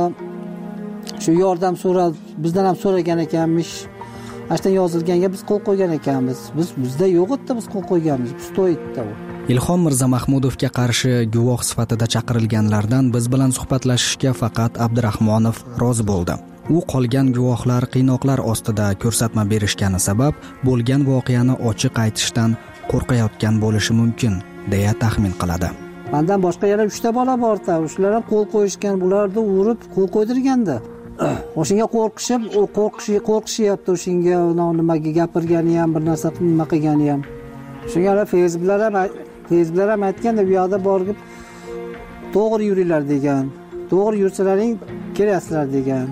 Shu yordam so'rab, bizdan ham so'ragan ekanmish. Ashdan yozilganga biz qo'l qo'ygan ekanmiz. Bizda yo'q edi, biz qo'l qo'yganmiz. Stoyitda u. Ilhom Mirzamahmudovga qarshi guvoh sifatida chaqirilganlardan biz bilan suhbatlashishga faqat Abdurahmonov rozi bo'ldi. U qolgan guvohlar qiynoqlar ostida ko'rsatma berishgani sabab bo'lgan voqeani ochiq aytishdan qo'rqayotgan bo'lishi mumkin, deya taxmin qiladi. Mendan boshqa yana 3 ta bola bor-da, shular ham qo'l qo'yishgan, bularni urib qo'l qo'ydirganda. O'shinga qo'rqishyapti, o'shinga nimaga gapirgani ham, bir narsa nima qilgani ham. Shunga Facebooklar ham aytganda, bu yoqda borib to'g'ri yuringlar degan. To'g'ri yursalaring kelasizlar degan.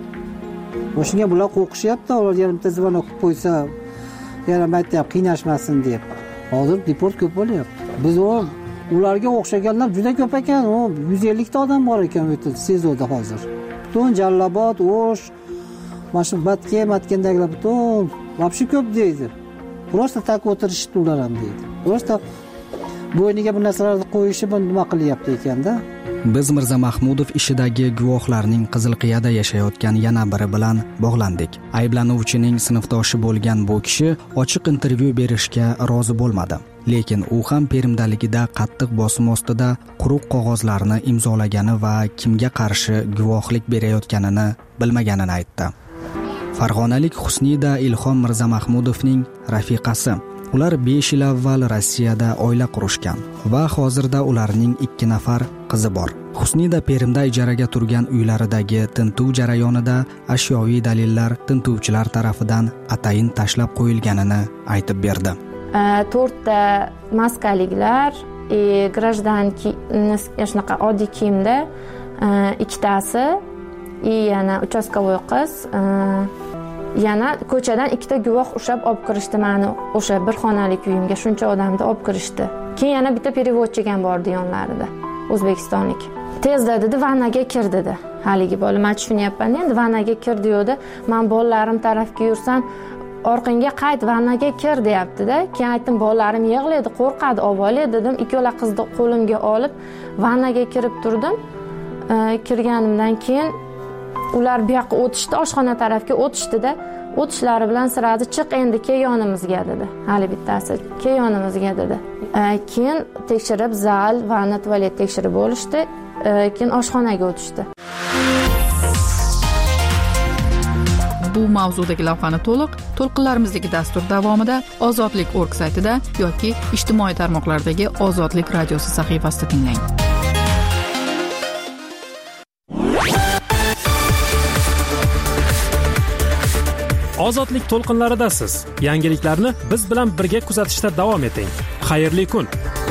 O'shinga bular qo'rqishyapti, ular yarimta zvonok qilib qo'ysa, yana aytayapti qiynashmasin deb. Hozir deport ko'p bo'lyapti. Biz ularga o'xshaganlar juda ko'p ekan, 150 ta odam bor ekan o'tda Sezoda hozir. Butun Jallobod, O'sh, mana shu Matkendagilar butun vobshe ko'p deydi. Просто tak o'tirishdi ular ham deydi. Просто bo'yniga bu narsalarni qo'yishi buni nima qilyapti ekanda. Biz Mirzamahmudov ishidagi guvohlarning Qizilqiyada yashayotgan yana biri bilan bog'landik. Ayblanuvchining sinfdoshi bo'lgan bu kishi ochiq intervyu berishga rozi bo'lmadi. Lekin u ham Permdaligida qattiq bosim ostida quruq qog'ozlarni imzolagani va kimga qarshi guvohlik berayotganini bilmaganini aytdi. Farg'onalik Husnida Ilhom Mirzamahmudovning rafiqasi. Ular 5 yil avval Rossiyada oila qurishgan va hozirda ularning 2 nafar qizi bor. Husnida Perimda ijaraga turgan uylaridagi tintuv jarayonida ashyoviy dalillar tintuvchilar tarafidan atayin tashlab qo'yilganini aytib berdi. 4 ta maskaliklar, grajdanki shunaqa oddiy kiyimda 2 tasi, yana uchastkovoy qiz, yana ko'chadan 2 ta guvoh ushlab olib kirishdi meni o'sha bir xonalik uyimga, shuncha odamni olib kirishdi. Keyin yana bitta переводчик ham bordi yonlarida, o'zbekistonlik. Tezda dedi, vannaga kir dedi. Haligi bola, men tushunyapman, endi vannaga kir dedi. Men bolalarim tarafga yursam, orqangga qayt, vannaga kir deyapti-da. Keyin aytdim, bolalarim yig'laydi, qo'rqadi, olib dedim. Ikkola qizni qo'limga olib vannaga kirib turdim. Kirganimdan keyin ular bu yoqqa o'tishdi, oshxona tarafga o'tishdi-da. O'tishlari bilan siradi, chiq endi kel yonimizga dedi. Hali bittasi kel yonimizga dedi. Keyin tekshirib zal, vanna, tualet tekshirib olishdi. Keyin oshxonaga o'tishdi. Bu mavzudagi lavhani to'lqinlarimizdagi dastur davomida ozodlik.org saytida yoki ijtimoiy tarmoqlardagi Ozodlik radiosi sahifasida tinglang. Ozodlik to'lqinlaridasiz. Yangiliklarni biz bilan birga kuzatishda davom eting. Xayrli kun.